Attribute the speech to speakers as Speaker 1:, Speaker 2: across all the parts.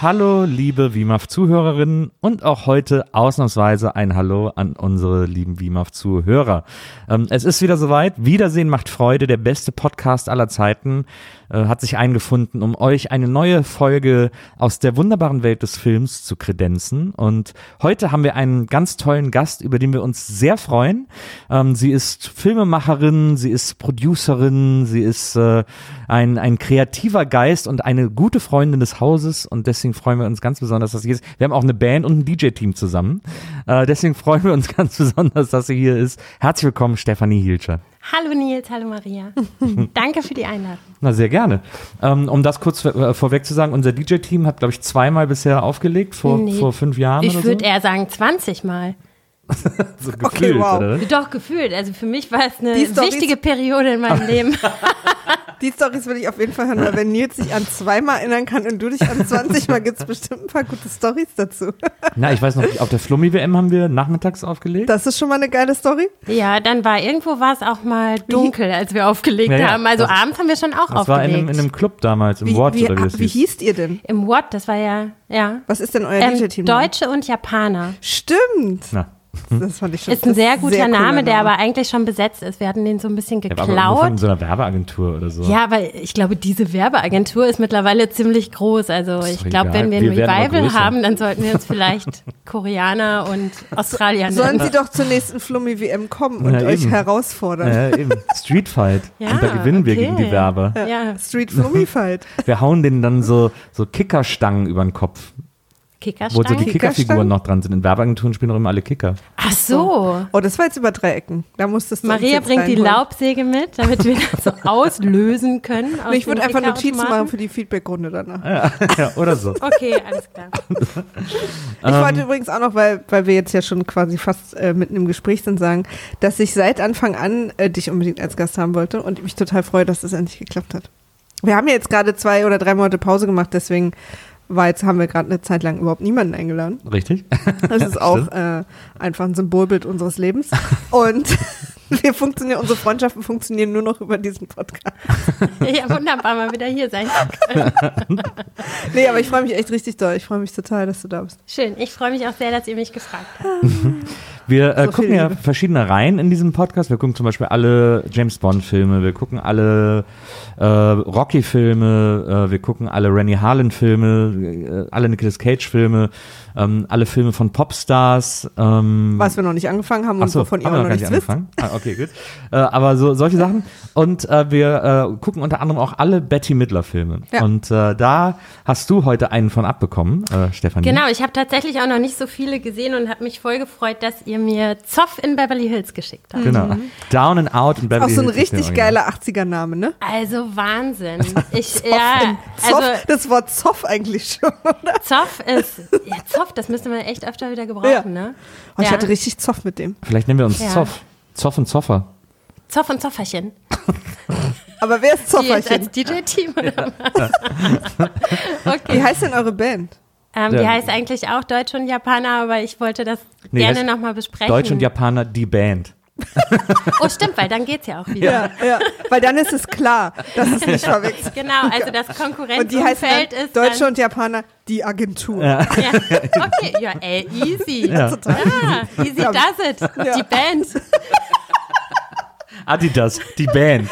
Speaker 1: Hallo, liebe WIMAF-Zuhörerinnen und auch heute ausnahmsweise ein Hallo an unsere lieben WIMAF-Zuhörer. Es ist wieder soweit. Wiedersehen macht Freude, der beste Podcast aller Zeiten hat sich eingefunden, um euch eine neue Folge aus der wunderbaren Welt des Films zu kredenzen. Und heute haben wir einen ganz tollen Gast, über den wir uns sehr freuen. Sie ist Filmemacherin, sie ist Producerin, sie ist ein kreativer Geist und eine gute Freundin des Hauses und deswegen freuen wir uns ganz besonders, dass sie hier ist. Wir haben auch eine Band und ein DJ-Team zusammen. Deswegen freuen wir uns ganz besonders, dass sie hier ist. Herzlich willkommen, Stefanie Hielscher.
Speaker 2: Hallo Nils, hallo Maria. Danke für die Einladung.
Speaker 1: Na, sehr gerne. Um das kurz vorweg zu sagen, unser DJ-Team hat, glaube ich, 2-mal bisher aufgelegt, vor 5 Jahren oder so.
Speaker 2: Ich würde eher sagen 20 Mal.
Speaker 1: So gefühlt,
Speaker 2: wow.
Speaker 1: Oder?
Speaker 2: Doch, gefühlt. Also für mich war es eine wichtige Periode in meinem Leben.
Speaker 3: Die Storys will ich auf jeden Fall hören, weil wenn Nils sich an 2-mal erinnern kann und du dich an 20 Mal, gibt es bestimmt ein paar gute Storys dazu.
Speaker 1: Na, ich weiß noch, auf der Flummi-WM haben wir nachmittags aufgelegt.
Speaker 3: Das ist schon mal eine geile Story.
Speaker 2: Ja, dann war es auch mal dunkel, als wir aufgelegt haben. Also abends haben wir schon auch aufgelegt.
Speaker 1: Das war in einem Club damals, im Watt.
Speaker 3: Wie hießt ihr denn?
Speaker 2: Im Watt, das war ja.
Speaker 3: Was ist denn euer DJ-Team?
Speaker 2: Deutsche und Japaner.
Speaker 3: Stimmt.
Speaker 1: Na.
Speaker 3: Das fand ich schon.
Speaker 2: Ist ein sehr guter Name, der aber eigentlich schon besetzt ist. Wir hatten den so ein bisschen geklaut.
Speaker 1: Ja, aber von so einer Werbeagentur oder so.
Speaker 2: Ja, aber ich glaube, diese Werbeagentur ist mittlerweile ziemlich groß. Also ich glaube, wenn wir ein Revival haben, dann sollten wir uns vielleicht Koreaner und Australier nennen.
Speaker 3: Sollen sie doch zur nächsten Flummi-WM kommen und euch herausfordern.
Speaker 1: Ja, eben. Street Fight.
Speaker 2: Ja,
Speaker 1: und da gewinnen wir gegen die Werber.
Speaker 3: Ja. Street-Flummi-Fight.
Speaker 1: Wir hauen denen dann so Kickerstangen über den Kopf. Wo so die Kickerfiguren noch dran sind. In Werbeagenturen spielen auch immer alle Kicker.
Speaker 2: Ach so.
Speaker 3: Oh, das war jetzt über 3 Ecken. Da musstest du
Speaker 2: Maria bringt die Laubsäge mit, damit wir das so auslösen können.
Speaker 3: Ich würde einfach Notizen machen für die Feedback-Runde danach.
Speaker 1: Ja, oder so.
Speaker 2: Okay, alles klar.
Speaker 3: Ich wollte übrigens auch noch, weil wir jetzt ja schon quasi fast mitten im Gespräch sind, sagen, dass ich seit Anfang an dich unbedingt als Gast haben wollte und mich total freue, dass das endlich geklappt hat. Wir haben ja jetzt gerade 2 oder 3 Monate Pause gemacht, deswegen haben wir gerade eine Zeit lang überhaupt niemanden eingeladen.
Speaker 1: Richtig.
Speaker 3: Das ist auch einfach ein Symbolbild unseres Lebens. Und unsere Freundschaften funktionieren nur noch über diesen Podcast.
Speaker 2: Ja, wunderbar, mal wieder hier sein können.
Speaker 3: Nee, aber ich freue mich echt richtig doll. Ich freue mich total, dass du da bist.
Speaker 2: Schön, ich freue mich auch sehr, dass ihr mich gefragt habt.
Speaker 1: Wir gucken ja verschiedene Reihen in diesem Podcast. Wir gucken zum Beispiel alle James-Bond-Filme, wir gucken alle Rocky-Filme, wir gucken alle Rennie Harlin-Filme, alle Nicolas Cage-Filme, alle Filme von Popstars.
Speaker 3: Was wir noch nicht angefangen haben und wovon ihr auch noch nichts wisst.
Speaker 1: Okay, gut. Aber solche Sachen. Und wir gucken unter anderem auch alle Bette Midler-Filme. Ja. Und da hast du heute einen von abbekommen, Stefanie.
Speaker 2: Genau, ich habe tatsächlich auch noch nicht so viele gesehen und habe mich voll gefreut, dass ihr mir Zoff in Beverly Hills geschickt habt.
Speaker 1: Genau. Down and Out in Beverly Hills.
Speaker 3: Auch so ein richtig geiler 80er-Name, ne?
Speaker 2: Also Wahnsinn.
Speaker 3: Das Wort Zoff eigentlich schon, oder?
Speaker 2: Zoff das müsste man echt öfter wieder gebrauchen, ne?
Speaker 3: Oh, ich hatte richtig Zoff mit dem.
Speaker 1: Vielleicht nennen wir uns Zoff. Zoff und Zoffer.
Speaker 2: Zoff und Zofferchen.
Speaker 3: Aber wer ist Zofferchen?
Speaker 2: Als DJ-Team oder was? Okay.
Speaker 3: Wie heißt denn eure Band?
Speaker 2: Die heißt eigentlich auch Deutsch und Japaner, aber ich wollte das gerne nochmal besprechen.
Speaker 1: Deutsch und Japaner, die Band.
Speaker 2: Oh, stimmt, weil dann geht's ja auch wieder.
Speaker 3: Ja, weil dann ist es klar, dass es nicht verwechselt.
Speaker 2: Genau, also das Konkurrenzumfeld
Speaker 3: und die heißt
Speaker 2: ist
Speaker 3: Deutsche und Japaner, die Agentur.
Speaker 2: Ja. Okay, ja, easy.
Speaker 1: Ja.
Speaker 2: Easy does it.
Speaker 3: Ja.
Speaker 2: Die Band.
Speaker 1: Adidas, die Band.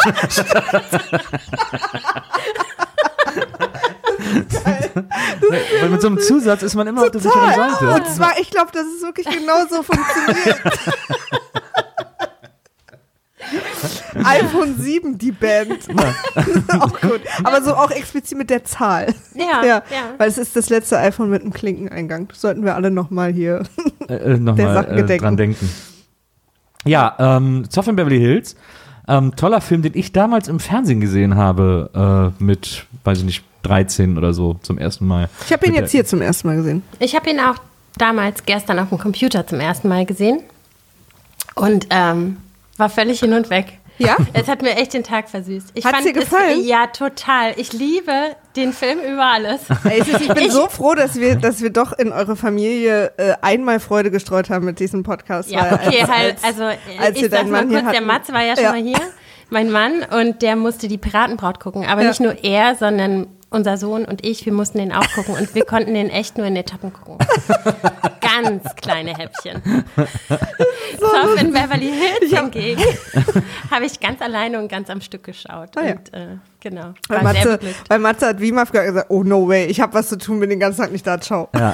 Speaker 1: Weil mit so einem Zusatz ist man immer auf der sicheren Seite.
Speaker 3: Und zwar, ich glaube, dass es wirklich genauso funktioniert. iPhone 7, die Band. Auch gut. Aber so auch explizit mit der Zahl.
Speaker 2: Ja.
Speaker 3: Weil es ist das letzte iPhone mit einem Klinkeneingang. Das sollten wir alle nochmal hier
Speaker 1: dran denken. Ja, Zoff in Beverly Hills. Toller Film, den ich damals im Fernsehen gesehen habe, mit, weiß ich nicht, 13 oder so zum ersten Mal.
Speaker 3: Ich habe ihn jetzt hier zum ersten Mal gesehen.
Speaker 2: Ich habe ihn auch damals gestern auf dem Computer zum ersten Mal gesehen und war völlig hin und weg.
Speaker 3: Ja?
Speaker 2: Es hat mir echt den Tag versüßt.
Speaker 3: Hat es dir gefallen?
Speaker 2: Ja, total. Ich liebe den Film über alles.
Speaker 3: Ich bin so froh, dass wir doch in eure Familie einmal Freude gestreut haben mit diesem Podcast.
Speaker 2: Ja, okay, ich sag mal kurz, der Matze war ja schon mal hier, mein Mann, und der musste die Piratenbraut gucken. Aber nicht nur er, sondern unser Sohn und ich, wir mussten den auch gucken und wir konnten den echt nur in Etappen gucken. Ganz kleine Häppchen. So in Beverly Hills hingegen habe ich ganz alleine und ganz am Stück geschaut.
Speaker 3: Ah, ja.
Speaker 2: Und genau,
Speaker 3: weil Matze hat WIMAF gesagt, oh no way, ich habe was zu tun, bin den ganzen Tag nicht da, ciao.
Speaker 1: Ja.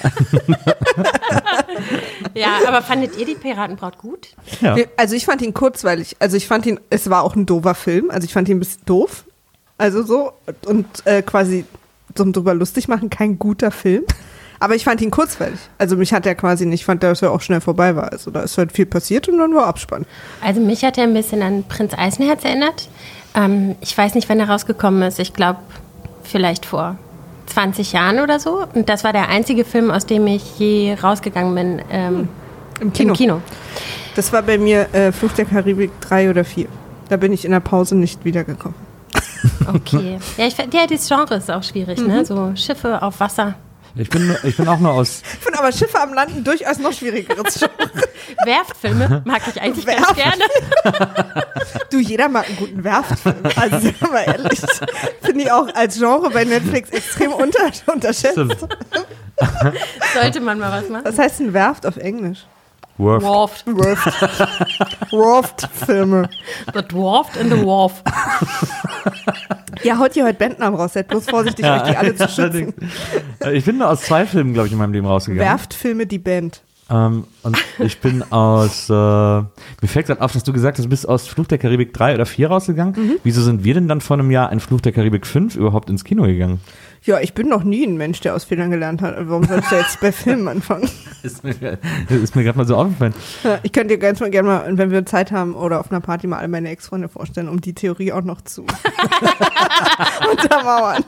Speaker 2: Ja, aber fandet ihr die Piratenbraut gut?
Speaker 3: Ja. Also ich fand ihn kurzweilig, also ich fand ihn, es war auch ein doofer Film, also ich fand ihn ein bisschen doof, also so und quasi zum drüber lustig machen, kein guter Film. Aber ich fand ihn kurzweilig. Also mich hat er quasi nicht, ich fand, dass er auch schnell vorbei war. Also da ist halt viel passiert und dann war Abspann.
Speaker 2: Also mich hat er ein bisschen an Prinz Eisenherz erinnert. Ich weiß nicht, wann er rausgekommen ist. Ich glaube, vielleicht vor 20 Jahren oder so. Und das war der einzige Film, aus dem ich je rausgegangen bin im Kino.
Speaker 3: Das war bei mir Fluch der Karibik 3 oder 4. Da bin ich in der Pause nicht wiedergekommen.
Speaker 2: Okay. Ja, das Genre ist auch schwierig, ne? So Schiffe auf Wasser.
Speaker 1: Ich bin auch nur aus...
Speaker 3: Ich finde aber Schiffe am Landen durchaus noch schwierigeres Genre.
Speaker 2: Werftfilme mag ich eigentlich ganz gerne.
Speaker 3: Du, jeder mag einen guten Werftfilm. Also, sagen wir mal ehrlich. Finde ich auch als Genre bei Netflix extrem unterschätzt.
Speaker 2: Sollte man mal was machen.
Speaker 3: Was heißt ein Werft auf Englisch?
Speaker 2: Dwarfed.
Speaker 3: Dwarfed-Filme.
Speaker 2: The Dwarfed in the Wharf.
Speaker 3: Ja, haut ihr heute Bandnamen raus. Seid bloß vorsichtig, euch die alle zu schützen.
Speaker 1: Ich bin nur aus 2 Filmen, glaube ich, in meinem Leben rausgegangen.
Speaker 3: Werftfilme, die Band.
Speaker 1: Und ich bin aus, mir fällt gerade auf, dass du gesagt hast, du bist aus Fluch der Karibik 3 oder 4 rausgegangen. Wieso sind wir denn dann vor einem Jahr in Fluch der Karibik 5 überhaupt ins Kino gegangen?
Speaker 3: Ja, ich bin noch nie ein Mensch, der aus Fehlern gelernt hat. Warum soll ich da jetzt bei Filmen anfangen?
Speaker 1: Ist mir gerade mal so aufgefallen.
Speaker 3: Ja, ich könnte dir ganz gerne mal, wenn wir Zeit haben oder auf einer Party mal alle meine Ex-Freunde vorstellen, um die Theorie auch noch zu untermauern.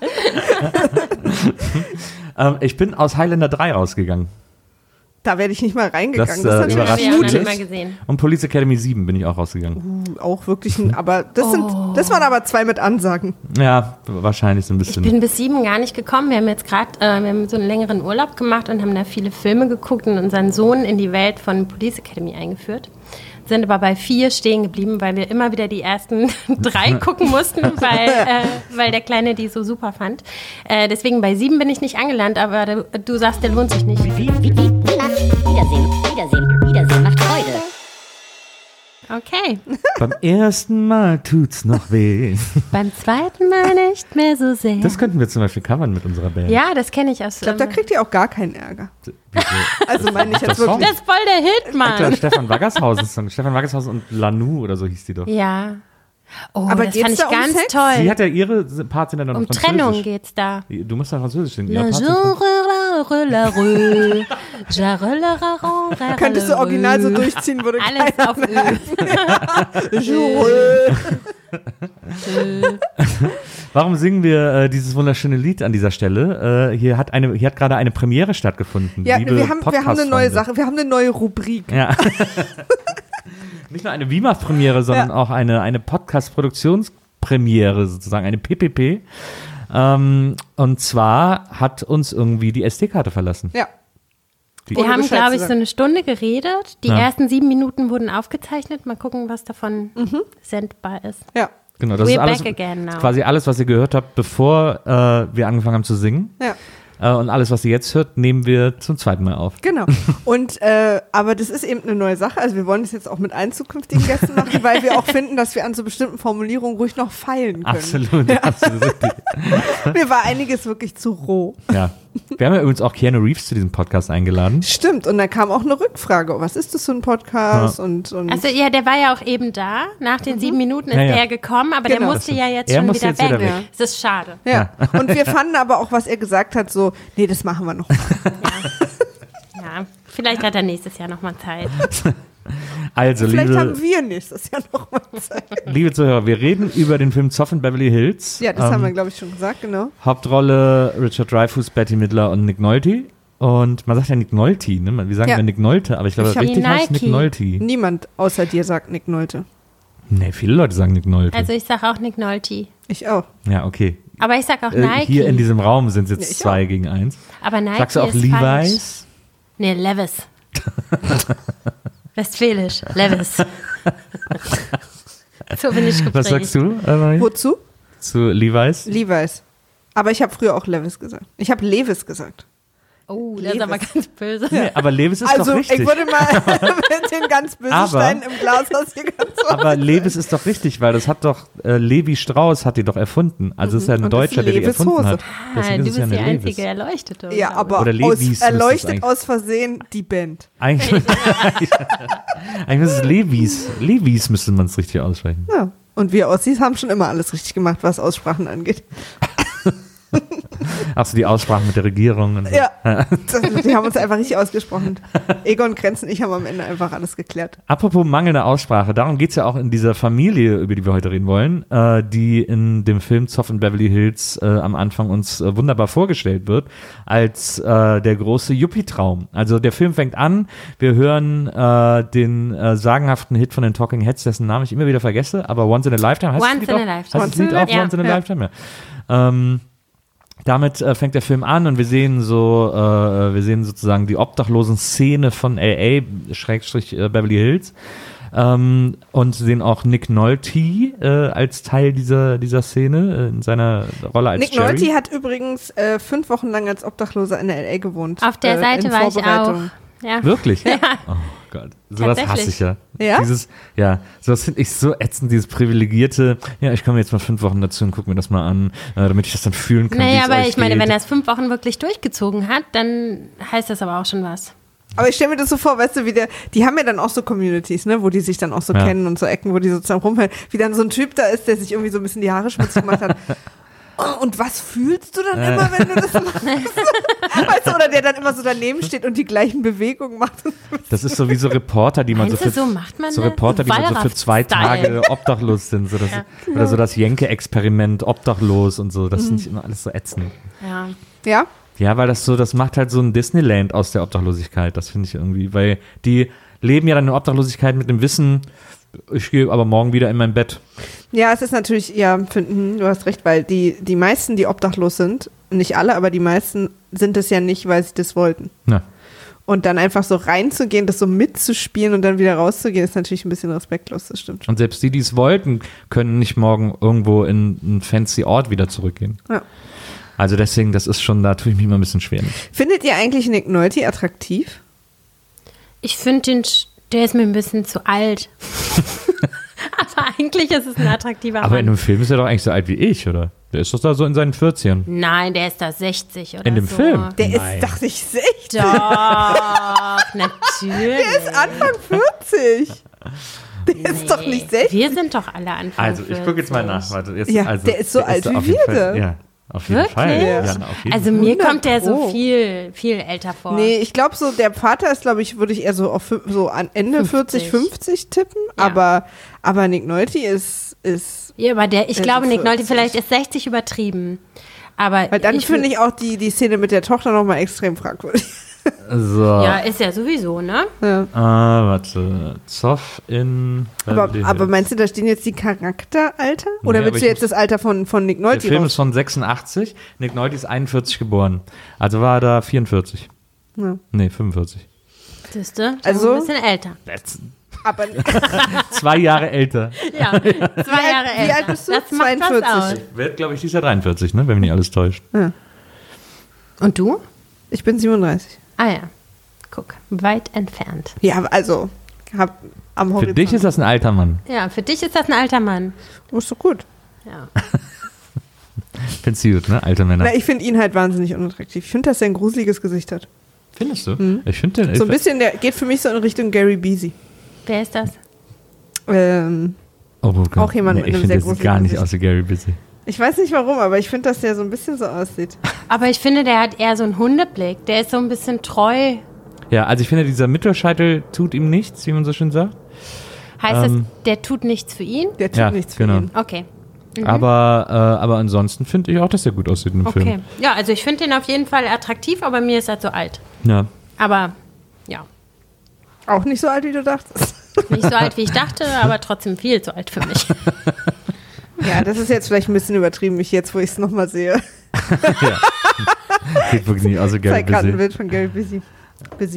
Speaker 1: Ich bin aus Highlander 3 rausgegangen.
Speaker 3: Da werde ich nicht mal reingegangen.
Speaker 1: Das überrascht mich.
Speaker 2: Mal gesehen.
Speaker 1: Und Police Academy 7 bin ich auch rausgegangen.
Speaker 3: Auch wirklich aber das waren aber 2 mit Ansagen.
Speaker 1: Ja, wahrscheinlich so ein bisschen.
Speaker 2: Ich bin bis 7 gar nicht gekommen. Wir haben jetzt gerade wir haben so einen längeren Urlaub gemacht und haben da viele Filme geguckt und unseren Sohn in die Welt von Police Academy eingeführt. Sind aber bei 4 stehen geblieben, weil wir immer wieder die ersten 3 gucken mussten, weil der Kleine die so super fand. Deswegen bei 7 bin ich nicht angelandet, aber du sagst, der lohnt sich nicht. Wiedersehen macht Freude. Okay.
Speaker 1: Beim ersten Mal tut's noch weh.
Speaker 2: Beim zweiten Mal nicht mehr so sehr.
Speaker 1: Das könnten wir zum Beispiel covern mit unserer Band.
Speaker 2: Ja, das kenne ich aus.
Speaker 3: Ich glaube, da kriegt ihr auch gar keinen Ärger. Also meine ich jetzt wirklich.
Speaker 2: Das ist voll der Hit, Mann.
Speaker 1: Stefan Waggershausen und Lanu oder so hieß die doch.
Speaker 2: Ja. Oh,
Speaker 3: aber
Speaker 2: das fand ich ganz
Speaker 3: Sex?
Speaker 2: toll.
Speaker 1: Sie hat ja ihre Parts in der
Speaker 2: Um Trennung geht's da.
Speaker 1: Du musst ja Französisch singen.
Speaker 3: Könntest du original so durchziehen, würde
Speaker 2: alles auf
Speaker 1: Warum singen wir dieses wunderschöne Lied an dieser Stelle? Hier hat gerade eine Premiere stattgefunden.
Speaker 3: Ja, wir haben eine neue Sache, wir haben eine neue Rubrik.
Speaker 1: Ja. Nicht nur eine WIMAF-Premiere, sondern auch eine Podcast-Produktionspremiere sozusagen, eine PPP. Und zwar hat uns irgendwie die SD-Karte verlassen.
Speaker 3: Ja.
Speaker 2: Wir haben, glaube ich, so eine Stunde geredet. Die ersten 7 Minuten wurden aufgezeichnet. Mal gucken, was davon sendbar ist.
Speaker 3: Ja.
Speaker 1: Genau, das ist alles, quasi alles, was ihr gehört habt, bevor wir angefangen haben zu singen.
Speaker 3: Ja.
Speaker 1: Und alles, was ihr jetzt hört, nehmen wir zum 2. Mal auf.
Speaker 3: Genau. Und aber das ist eben eine neue Sache. Also wir wollen das jetzt auch mit allen zukünftigen Gästen machen, weil wir auch finden, dass wir an so bestimmten Formulierungen ruhig noch feilen können.
Speaker 1: Absolut,
Speaker 3: ja.
Speaker 1: absolut.
Speaker 3: Mir war einiges wirklich zu roh.
Speaker 1: Ja. Wir haben ja übrigens auch Keanu Reeves zu diesem Podcast eingeladen.
Speaker 3: Stimmt, und da kam auch eine Rückfrage. Was ist das für ein Podcast? Ja. Und
Speaker 2: also ja, der war ja auch eben da. Nach den 7 Minuten ist der gekommen, aber der musste ja jetzt schon wieder weg. Ja. Das ist schade.
Speaker 3: Ja. Und wir fanden aber auch, was er gesagt hat, so, nee, das machen wir noch mal.
Speaker 2: Ja, vielleicht hat er nächstes Jahr noch mal Zeit.
Speaker 1: Also,
Speaker 3: vielleicht haben wir nächstes Jahr noch mal Zeit.
Speaker 1: Liebe Zuhörer, wir reden über den Film Zoff in Beverly Hills.
Speaker 3: Ja, das haben wir, glaube ich, schon gesagt, genau.
Speaker 1: Hauptrolle Richard Dreyfuss, Bette Midler und Nick Nolte. Und man sagt ja Nick Nolte, ne? Wir sagen ja Nick Nolte, aber ich glaube, richtig heißt Nick Nolte.
Speaker 3: Niemand außer dir sagt Nick Nolte.
Speaker 1: Nee, viele Leute sagen Nick Nolte.
Speaker 2: Also ich sage auch Nick Nolte.
Speaker 3: Ich auch.
Speaker 1: Ja, okay.
Speaker 2: Aber ich sage auch Nike.
Speaker 1: Hier in diesem Raum sind es jetzt 2 gegen 1.
Speaker 2: Aber Nike
Speaker 1: sagst du auch
Speaker 2: ist
Speaker 1: Levi's?
Speaker 2: Falsch. Nee, Levis. Westfälisch, Levis. So bin ich geprägt.
Speaker 1: Was sagst du?
Speaker 3: Wozu?
Speaker 1: Zu Levi's?
Speaker 3: Levi's. Aber ich habe früher auch Lewis gesagt. Ich habe Lewis gesagt.
Speaker 2: Oh, das ist aber ganz böse.
Speaker 1: Nee, aber Lewis ist doch richtig.
Speaker 3: Also, ich würde mal mit den ganz bösen Steinen im Glashaus hier ganz so.
Speaker 1: Aber Lewis ist doch richtig, weil das hat doch Levi Strauss hat die doch erfunden. Also es ist ja ein Deutscher, der die erfunden hat.
Speaker 2: Du bist die einzige Erleuchtete.
Speaker 3: Ja, aber erleuchtet aus Versehen die Band.
Speaker 1: Eigentlich ist es Levis. Levis müsste man es richtig aussprechen.
Speaker 3: Ja, und wir Ossis haben schon immer alles richtig gemacht, was Aussprachen angeht.
Speaker 1: Achso, die Aussprachen mit der Regierung. Und so.
Speaker 3: Ja, die haben uns einfach richtig ausgesprochen. Egon Krenz und ich haben am Ende einfach alles geklärt.
Speaker 1: Apropos mangelnde Aussprache, darum geht es ja auch in dieser Familie, über die wir heute reden wollen, die in dem Film Zoff in Beverly Hills am Anfang uns wunderbar vorgestellt wird, als der große Yuppie-Traum. Also der Film fängt an, wir hören den sagenhaften Hit von den Talking Heads, dessen Namen ich immer wieder vergesse, aber Once in a Lifetime heißt
Speaker 2: Once in a Lifetime.
Speaker 1: Heißt das Lied auch Once in a Lifetime, ja. Damit fängt der Film an und wir sehen sozusagen die Obdachlosen-Szene von LA, Beverly Hills, und sehen auch Nick Nolte als Teil dieser Szene in seiner Rolle als
Speaker 3: Nick
Speaker 1: Jerry.
Speaker 3: Nolte hat übrigens 5 Wochen lang als Obdachloser in LA gewohnt.
Speaker 2: Auf der Seite war ich auch. Ja.
Speaker 1: Wirklich?
Speaker 2: Ja.
Speaker 1: Oh Gott, sowas hasse ich ja.
Speaker 3: Ja?
Speaker 1: Sowas finde ich so ätzend, dieses privilegierte, ich komme jetzt mal 5 Wochen dazu und gucke mir das mal an, damit ich das dann fühlen kann,
Speaker 2: Naja, aber ich meine,
Speaker 1: geht.
Speaker 2: wenn er es 5 Wochen wirklich durchgezogen hat, dann heißt das aber auch schon was.
Speaker 3: Aber ich stelle mir das so vor, weißt du, die haben ja dann auch so Communities, ne, wo die sich dann auch so kennen und so Ecken, wo die sozusagen rumhängen, wie dann so ein Typ da ist, der sich irgendwie so ein bisschen die Haare schmutzig gemacht hat. Oh, und was fühlst du dann immer, wenn du das machst? Weißt du, oder der dann immer so daneben steht und die gleichen Bewegungen macht.
Speaker 1: Das ist so wie so Reporter, die man
Speaker 2: so macht man
Speaker 1: so Reporter, die so für 2 Tage obdachlos sind. Oder so das Jenke-Experiment obdachlos und so. Das finde ich immer alles so ätzend.
Speaker 3: Ja?
Speaker 1: Ja, weil das macht halt so ein Disneyland aus der Obdachlosigkeit. Das finde ich irgendwie, weil die leben ja dann in Obdachlosigkeit mit dem Wissen, ich gehe aber morgen wieder in mein Bett.
Speaker 3: Ja, es ist natürlich, du hast recht, weil die meisten, die obdachlos sind, nicht alle, aber die meisten sind es ja nicht, weil sie das wollten.
Speaker 1: Ja.
Speaker 3: Und dann einfach so reinzugehen, das so mitzuspielen und dann wieder rauszugehen, ist natürlich ein bisschen respektlos, das stimmt schon.
Speaker 1: Und selbst die es wollten, können nicht morgen irgendwo in einen fancy Ort wieder zurückgehen.
Speaker 3: Ja.
Speaker 1: Also deswegen, da tue ich mich immer ein bisschen schwer mit.
Speaker 3: Findet ihr eigentlich Nick Nolte attraktiv?
Speaker 2: Ich finde der ist mir ein bisschen zu alt. Aber eigentlich ist es ein attraktiver Mann.
Speaker 1: Aber in einem Film ist er doch eigentlich so alt wie ich, oder? Der ist doch da so in seinen 40ern.
Speaker 2: Nein, der ist da 60 oder so.
Speaker 1: In dem Film?
Speaker 3: Der ist doch nicht 60.
Speaker 2: Doch, natürlich.
Speaker 3: Der ist Anfang 40. Der ist doch nicht 60.
Speaker 2: Wir sind doch alle Anfang 40.
Speaker 1: Also, ich gucke jetzt mal nach. Warte,
Speaker 3: der ist so alt wie wir.
Speaker 1: Ja. Auf jeden
Speaker 2: Wirklich?
Speaker 1: Fall.
Speaker 3: Ja.
Speaker 1: Ja, auf jeden
Speaker 2: Also mir kommt der so viel, viel älter vor.
Speaker 3: Nee, ich glaube so, der Vater ist, glaube ich, würde ich eher so auf so an Ende 40, 50 tippen,
Speaker 2: Ja.
Speaker 3: aber Nick Nolte ist
Speaker 2: ja, aber ich glaube, Nick Nolte vielleicht ist 60 übertrieben. Aber
Speaker 3: weil dann finde ich auch die Szene mit der Tochter nochmal extrem fragwürdig.
Speaker 1: So.
Speaker 2: Ja, ist ja sowieso, ne?
Speaker 3: Ja.
Speaker 1: Warte. Zoff in
Speaker 3: Aber meinst du, da stehen jetzt die Charakteralter? Oder willst du jetzt das Alter von Nick Nolte
Speaker 1: Der Film ist von 86, Nick Nolte ist 41 geboren. Also war er da 44.
Speaker 3: Ja.
Speaker 1: Nee, 45.
Speaker 2: Siehst du?
Speaker 3: Also
Speaker 2: ein bisschen älter.
Speaker 3: Aber
Speaker 1: 2 Jahre älter.
Speaker 2: Ja, 2 Jahre älter.
Speaker 3: Wie alt bist du?
Speaker 2: Das macht
Speaker 3: 42.
Speaker 2: was aus.
Speaker 1: Wird, glaube ich, dieses Jahr 43, ne? Wenn mich nicht alles täuscht.
Speaker 3: Ja.
Speaker 2: Und du?
Speaker 3: Ich bin 37.
Speaker 2: Ah ja, guck, weit entfernt.
Speaker 3: Ja, also am Horizont.
Speaker 1: Für dich ist das ein alter Mann.
Speaker 2: Ja, für dich ist das ein alter Mann.
Speaker 3: Oh, ist doch gut.
Speaker 2: Ja.
Speaker 1: Findest du gut, ne? Alte Männer.
Speaker 3: Na, ich finde ihn halt wahnsinnig unattraktiv. Ich finde, dass er ein gruseliges Gesicht hat.
Speaker 1: Findest du? Ich finde den.
Speaker 3: So ein bisschen, der geht für mich so in Richtung Gary Busey.
Speaker 2: Wer ist das?
Speaker 3: Auch jemand mit
Speaker 1: ich
Speaker 3: einem
Speaker 1: finde,
Speaker 3: sehr
Speaker 1: der sieht
Speaker 3: großen
Speaker 1: gar nicht
Speaker 3: Gesicht.
Speaker 1: aus wie Gary Busey.
Speaker 3: Ich weiß nicht warum, aber ich finde, dass der so ein bisschen so aussieht.
Speaker 2: Aber ich finde, der hat eher so einen Hundeblick. Der ist so ein bisschen treu.
Speaker 1: Ja, also ich finde, dieser Mittelscheitel tut ihm nichts, wie man so schön sagt.
Speaker 2: Heißt das, der tut nichts für ihn?
Speaker 3: Der tut
Speaker 1: Ja,
Speaker 3: nichts für
Speaker 1: genau.
Speaker 3: ihn.
Speaker 2: Okay.
Speaker 1: Aber ansonsten finde ich auch, dass er gut aussieht in dem
Speaker 2: Okay.
Speaker 1: Film.
Speaker 2: Ja, also ich finde den auf jeden Fall attraktiv, aber mir ist er zu alt.
Speaker 1: Ja.
Speaker 2: Aber ja,
Speaker 3: Auch nicht so alt, wie du dachtest.
Speaker 2: nicht so alt, wie ich dachte, aber trotzdem viel zu alt für mich.
Speaker 3: Ja, das ist jetzt vielleicht ein bisschen übertrieben, mich jetzt, wo ich es nochmal sehe.
Speaker 1: Sieht wirklich nicht aus wie Gary
Speaker 3: Zeitkartenbild
Speaker 1: Busey.
Speaker 3: von Gary Busey.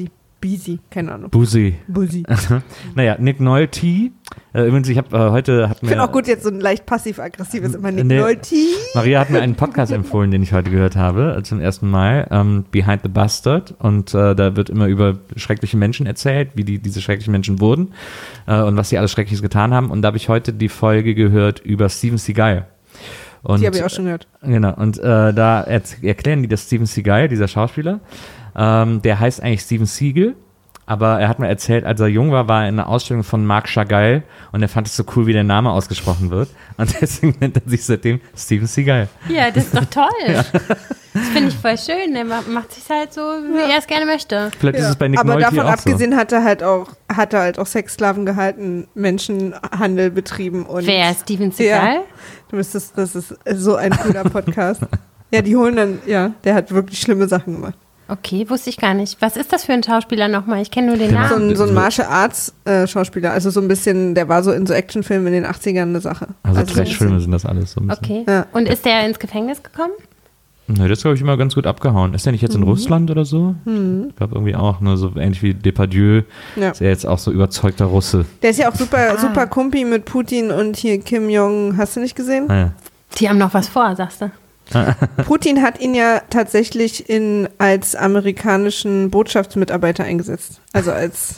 Speaker 3: Beezy, keine Ahnung.
Speaker 1: Boozy. Naja, Nick Nolte. Übrigens, ich habe heute...
Speaker 3: Ich finde auch gut, jetzt so ein leicht passiv-aggressives immer Nick Nolte.
Speaker 1: Maria hat mir einen Podcast empfohlen, den ich heute gehört habe, zum ersten Mal, Behind the Bastard. Und da wird immer über schreckliche Menschen erzählt, wie diese schrecklichen Menschen wurden und was sie alles Schreckliches getan haben. Und da habe ich heute die Folge gehört über Steven Seagal. Und,
Speaker 3: die habe ich auch schon gehört.
Speaker 1: Genau, und da erklären die, dass Steven Seagal, dieser Schauspieler, der heißt eigentlich Steven Seagal, aber er hat mir erzählt, als er jung war, war er in einer Ausstellung von Marc Chagall und er fand es so cool, wie der Name ausgesprochen wird. Und deswegen nennt er sich seitdem Steven Seagal.
Speaker 2: Ja, das ist doch toll. Ja. Das finde ich voll schön. Der macht sich halt so, wie er es gerne möchte.
Speaker 1: Vielleicht ist es bei Nick
Speaker 3: aber
Speaker 1: Nolte
Speaker 3: davon
Speaker 1: auch
Speaker 3: abgesehen so. hat er halt auch Sexsklaven gehalten, Menschenhandel betrieben. Und
Speaker 2: wer ist Steven Seagal?
Speaker 3: Das ist so ein cooler Podcast. Ja, die holen dann, der hat wirklich schlimme Sachen gemacht.
Speaker 2: Okay, wusste ich gar nicht. Was ist das für ein Schauspieler nochmal? Ich kenne nur den Namen.
Speaker 3: So ein Martial Arts Schauspieler, also so ein bisschen, der war so in so Actionfilmen in den 80ern eine Sache.
Speaker 1: Also Trash-Filme sind das alles so ein bisschen.
Speaker 2: Okay, ja. Und ist der ins Gefängnis gekommen?
Speaker 1: Ne, das glaube ich immer ganz gut abgehauen. Ist der nicht jetzt in Russland oder so? Ich glaube irgendwie auch, ne, so ähnlich wie Depardieu. Ja. Ist er jetzt auch so überzeugter Russe.
Speaker 3: Der ist ja auch super Kumpi mit Putin und hier Kim Jong, hast du nicht gesehen?
Speaker 1: Ah, ja.
Speaker 2: Die haben noch was vor, sagst du?
Speaker 3: Putin hat ihn ja tatsächlich als amerikanischen Botschaftsmitarbeiter eingesetzt. Also als,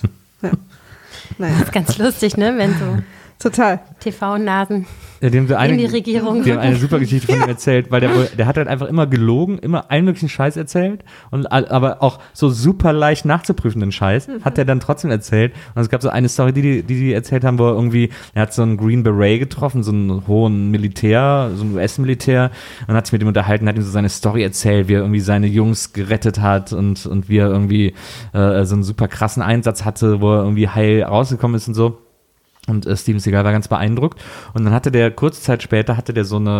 Speaker 2: Das ist ganz lustig, ne, wenn so
Speaker 3: total
Speaker 2: TV-Nasen
Speaker 1: in
Speaker 2: die Regierung.
Speaker 1: Die haben eine super Geschichte von ihm erzählt, weil der hat halt einfach immer gelogen, immer allen möglichen Scheiß erzählt, aber auch so super leicht nachzuprüfenden Scheiß hat er dann trotzdem erzählt. Und es gab so eine Story, die erzählt haben, wo er hat so einen Green Beret getroffen, so einen hohen Militär, so einen US-Militär, und hat sich mit ihm unterhalten, hat ihm so seine Story erzählt, wie er irgendwie seine Jungs gerettet hat und wie er irgendwie so einen super krassen Einsatz hatte, wo er irgendwie heil rausgekommen ist und so. Und Steven Seagal war ganz beeindruckt. Und dann kurze Zeit später hat er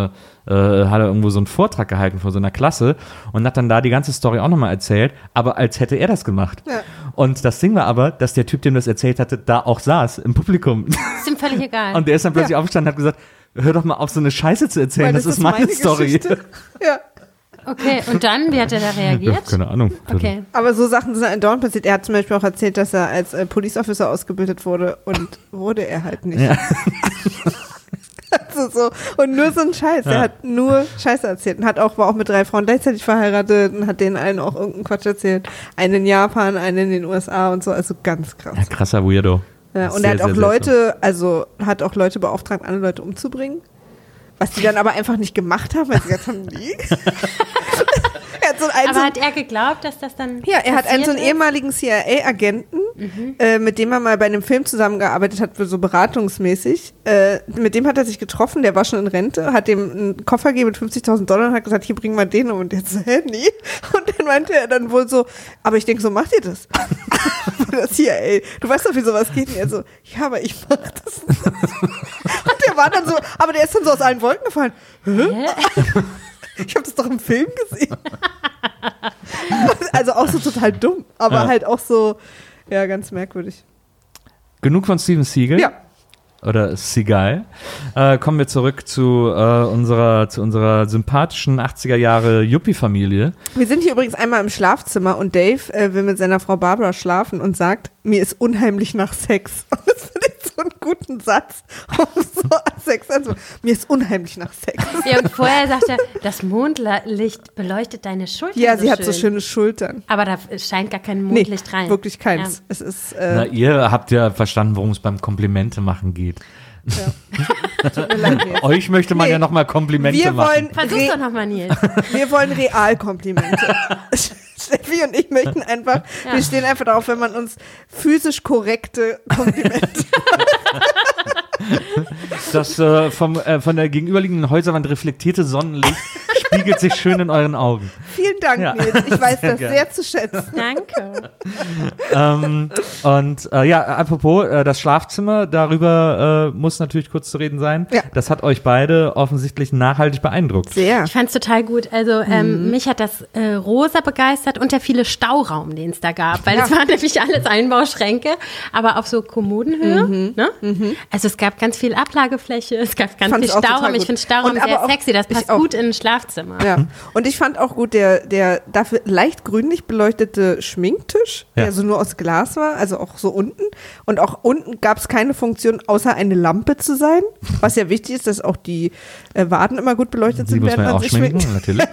Speaker 1: irgendwo so einen Vortrag gehalten vor so einer Klasse und hat dann da die ganze Story auch nochmal erzählt, aber als hätte er das gemacht. Ja. Und das Ding war aber, dass der Typ, dem das erzählt hatte, da auch saß, im Publikum.
Speaker 2: Das ist ihm völlig egal.
Speaker 1: Und der ist dann plötzlich aufgestanden und hat gesagt, hör doch mal auf, so eine Scheiße zu erzählen, das ist meine Story.
Speaker 3: Ja.
Speaker 2: Okay, und dann, wie hat er da reagiert?
Speaker 1: Ja, keine Ahnung.
Speaker 2: Okay.
Speaker 3: Aber so Sachen sind andauernd passiert. Er hat zum Beispiel auch erzählt, dass er als Police Officer ausgebildet wurde und wurde er halt nicht. Ja. Also so. Und nur so ein Scheiß. Er hat nur Scheiße erzählt und war auch mit 3 Frauen gleichzeitig verheiratet und hat denen allen auch irgendeinen Quatsch erzählt. Einen in Japan, einen in den USA und so. Also ganz krass.
Speaker 1: Ja, krasser Weirdo.
Speaker 3: Ja, und er hat auch Leute beauftragt, andere Leute umzubringen. Was die dann aber einfach nicht gemacht haben, weil sie gesagt haben, nee.
Speaker 2: Aber hat er geglaubt, dass das dann
Speaker 3: Ja, er hat so einen ehemaligen CIA-Agenten, mit dem er mal bei einem Film zusammengearbeitet hat, so beratungsmäßig. Mit dem hat er sich getroffen, der war schon in Rente, hat dem einen Koffer gegeben mit $50.000 und hat gesagt, hier, bringen wir den um. Und der so, nee. Und dann meinte er dann wohl so, aber ich denke, so macht ihr das. Das CIA, du weißt doch, wie sowas geht. Und er so, ja, aber ich mach das nicht. Und der war dann so, aber der ist dann so aus allen Wolken gefallen. Hä? Ich habe das doch im Film gesehen. Also auch so total dumm, aber halt auch so, ja, ganz merkwürdig.
Speaker 1: Genug von Steven Seagal?
Speaker 3: Ja.
Speaker 1: Oder Seagal. Kommen wir zurück zu unserer sympathischen 80er Jahre Yuppie-Familie. Wir
Speaker 3: sind hier übrigens einmal im Schlafzimmer und Dave will mit seiner Frau Barbara schlafen und sagt, mir ist unheimlich nach Sex. Und das finde ich so einen guten Satz, um so Sex anzufangen. Mir ist unheimlich nach Sex.
Speaker 2: Ja, und vorher sagt er, das Mondlicht beleuchtet deine Schultern.
Speaker 3: Ja, sie hat so schöne Schultern.
Speaker 2: Aber da scheint gar kein Mondlicht rein.
Speaker 3: Wirklich keins. Ja. Es ist,
Speaker 1: ihr habt ja verstanden, worum es beim Komplimente machen geht. Ja. Tut mir leid, Nils. Euch möchte man ja nochmal Komplimente machen.
Speaker 2: Versuch's doch nochmal, Nils.
Speaker 3: Wir wollen Realkomplimente. Steffi und ich möchten einfach, wir stehen einfach darauf, wenn man uns physisch korrekte Komplimente
Speaker 1: Das von der gegenüberliegenden Häuserwand reflektierte Sonnenlicht spiegelt sich schön in euren Augen.
Speaker 3: Vielen Dank, Nils. Ich weiß das sehr zu schätzen.
Speaker 2: Danke.
Speaker 1: Apropos das Schlafzimmer, darüber muss natürlich kurz zu reden sein. Ja. Das hat euch beide offensichtlich nachhaltig beeindruckt.
Speaker 2: Sehr. Ich fand es total gut. Also mich hat das rosa begeistert und der viele Stauraum, den es da gab. Weil es waren nämlich alles Einbauschränke, aber auf so Kommodenhöhe. Ne? Also es gab ganz viel Ablagefläche, es gab ganz viel Stauraum. Ich finde Stauraum sehr sexy, das passt gut in ein Schlafzimmer. Schlafzimmer.
Speaker 3: Ja. Und ich fand auch gut, der dafür leicht grünlich beleuchtete Schminktisch, der so nur aus Glas war, also auch so unten. Und auch unten gab es keine Funktion, außer eine Lampe zu sein. Was ja wichtig ist, dass auch die Waden immer gut beleuchtet sind,
Speaker 1: während man sich schminkt. Natürlich.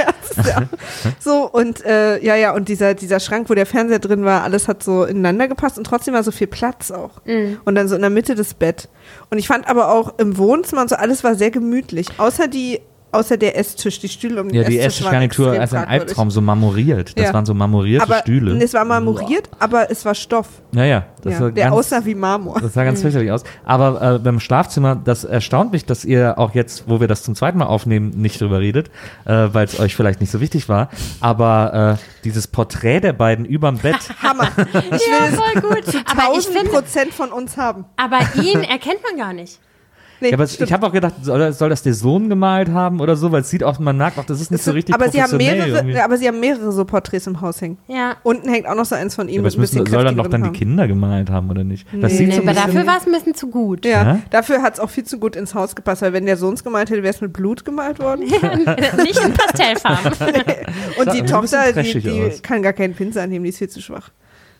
Speaker 3: So, und und dieser Schrank, wo der Fernseher drin war, alles hat so ineinander gepasst und trotzdem war so viel Platz auch. Und dann so in der Mitte das Bett. Und ich fand aber auch im Wohnzimmer und so, alles war sehr gemütlich. Außer der Esstisch, die Stühle um den Esstisch.
Speaker 1: Ja, die Esstischgarnitur als ein Albtraum, so marmoriert. Das waren so marmorierte Stühle.
Speaker 3: Es war marmoriert, aber es war Stoff.
Speaker 1: Ja.
Speaker 3: Der aussah wie Marmor.
Speaker 1: Das sah ganz fürchterlich aus. Aber beim Schlafzimmer, das erstaunt mich, dass ihr auch jetzt, wo wir das zum zweiten Mal aufnehmen, nicht drüber redet, weil es euch vielleicht nicht so wichtig war. Aber dieses Porträt der beiden überm Bett.
Speaker 3: Hammer. Ich will
Speaker 2: voll gut.
Speaker 3: Aber 1000% von uns haben.
Speaker 2: Aber ihn erkennt man gar nicht.
Speaker 3: Nee,
Speaker 1: ja, aber ich habe auch gedacht, soll das der Sohn gemalt haben oder so, weil es sieht auch, man merkt auch, das ist nicht so richtig professionell.
Speaker 3: Aber sie haben mehrere so Porträts im Haus hängen.
Speaker 2: Ja.
Speaker 3: Unten hängt auch noch so eins von ihm.
Speaker 1: Ja, aber soll dann doch dann die Kinder gemalt haben oder nicht? Das sieht so
Speaker 2: aber dafür war es ein bisschen zu gut.
Speaker 3: Ja, dafür hat es auch viel zu gut ins Haus gepasst, weil wenn der Sohn es gemalt hätte, wäre es mit Blut gemalt worden.
Speaker 2: Nicht in Pastellfarben.
Speaker 3: Und die Tochter, die kann gar keinen Pinsel annehmen, die ist viel zu schwach.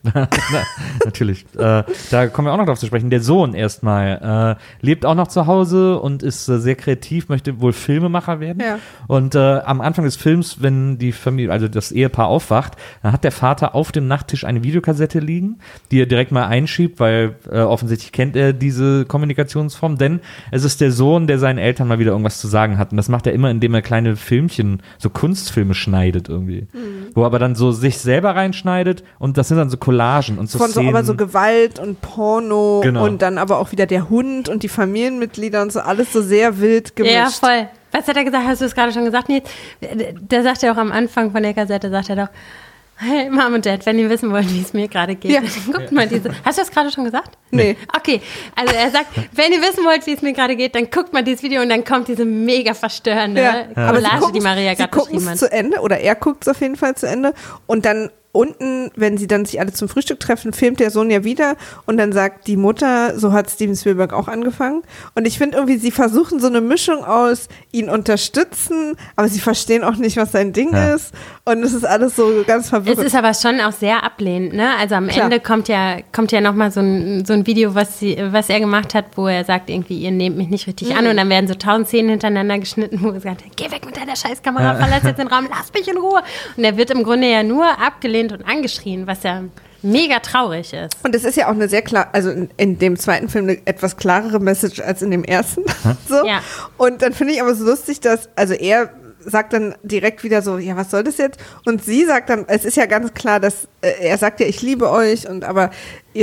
Speaker 1: Natürlich. Da kommen wir auch noch drauf zu sprechen. Der Sohn erstmal lebt auch noch zu Hause und ist sehr kreativ, möchte wohl Filmemacher werden. Ja. Und am Anfang des Films, wenn die Familie, also das Ehepaar aufwacht, dann hat der Vater auf dem Nachttisch eine Videokassette liegen, die er direkt mal einschiebt, weil offensichtlich kennt er diese Kommunikationsform, denn es ist der Sohn, der seinen Eltern mal wieder irgendwas zu sagen hat. Und das macht er immer, indem er kleine Filmchen, so Kunstfilme schneidet irgendwie. Wo er aber dann so sich selber reinschneidet und das sind dann so Collagen und so
Speaker 3: von
Speaker 1: Szenen.
Speaker 3: So, aber so Gewalt und Porno und dann aber auch wieder der Hund und die Familienmitglieder und so, alles so sehr wild gemischt.
Speaker 2: Ja, voll. Was hat er gesagt? Hast du es gerade schon gesagt? Nee, der sagt ja auch am Anfang von der Kassette, sagt er doch, hey Mom und Dad, wenn ihr wissen wollt, wie es mir gerade geht, dann guckt mal diese. Hast du das gerade schon gesagt?
Speaker 3: Nee.
Speaker 2: Okay, also er sagt, wenn ihr wissen wollt, wie es mir gerade geht, dann guckt mal dieses Video und dann kommt diese mega verstörende Collage, die Maria gerade beschrieben hat.
Speaker 3: Zu Ende, oder er guckt es auf jeden Fall zu Ende und dann unten, wenn sie dann sich alle zum Frühstück treffen, filmt der Sohn ja wieder und dann sagt die Mutter, so hat Steven Spielberg auch angefangen. Und ich finde irgendwie, sie versuchen so eine Mischung aus, ihn unterstützen, aber sie verstehen auch nicht, was sein Ding ist. Und es ist alles so ganz verwirrend.
Speaker 2: Es ist aber schon auch sehr ablehnend, ne? Also am Ende kommt ja nochmal so ein Video, was er gemacht hat, wo er sagt irgendwie, ihr nehmt mich nicht richtig an und dann werden so 1000 Szenen hintereinander geschnitten, wo er sagt, geh weg mit deiner Scheißkamera, verlass jetzt den Raum, lass mich in Ruhe. Und er wird im Grunde ja nur abgelehnt und angeschrien, was ja mega traurig ist.
Speaker 3: Und es ist ja auch eine sehr klar, also in dem zweiten Film eine etwas klarere Message als in dem ersten. So. Ja. Und dann finde ich aber so lustig, dass, also er sagt dann direkt wieder so, ja, was soll das jetzt? Und sie sagt dann, es ist ja ganz klar, dass er sagt ja, ich liebe euch aber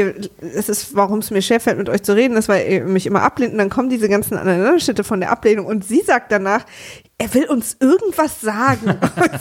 Speaker 3: es ist, warum es mir schwerfällt, mit euch zu reden, ist, weil ihr mich immer ablehnt und dann kommen diese ganzen Aneinanderschnitte von der Ablehnung und sie sagt danach, er will uns irgendwas sagen.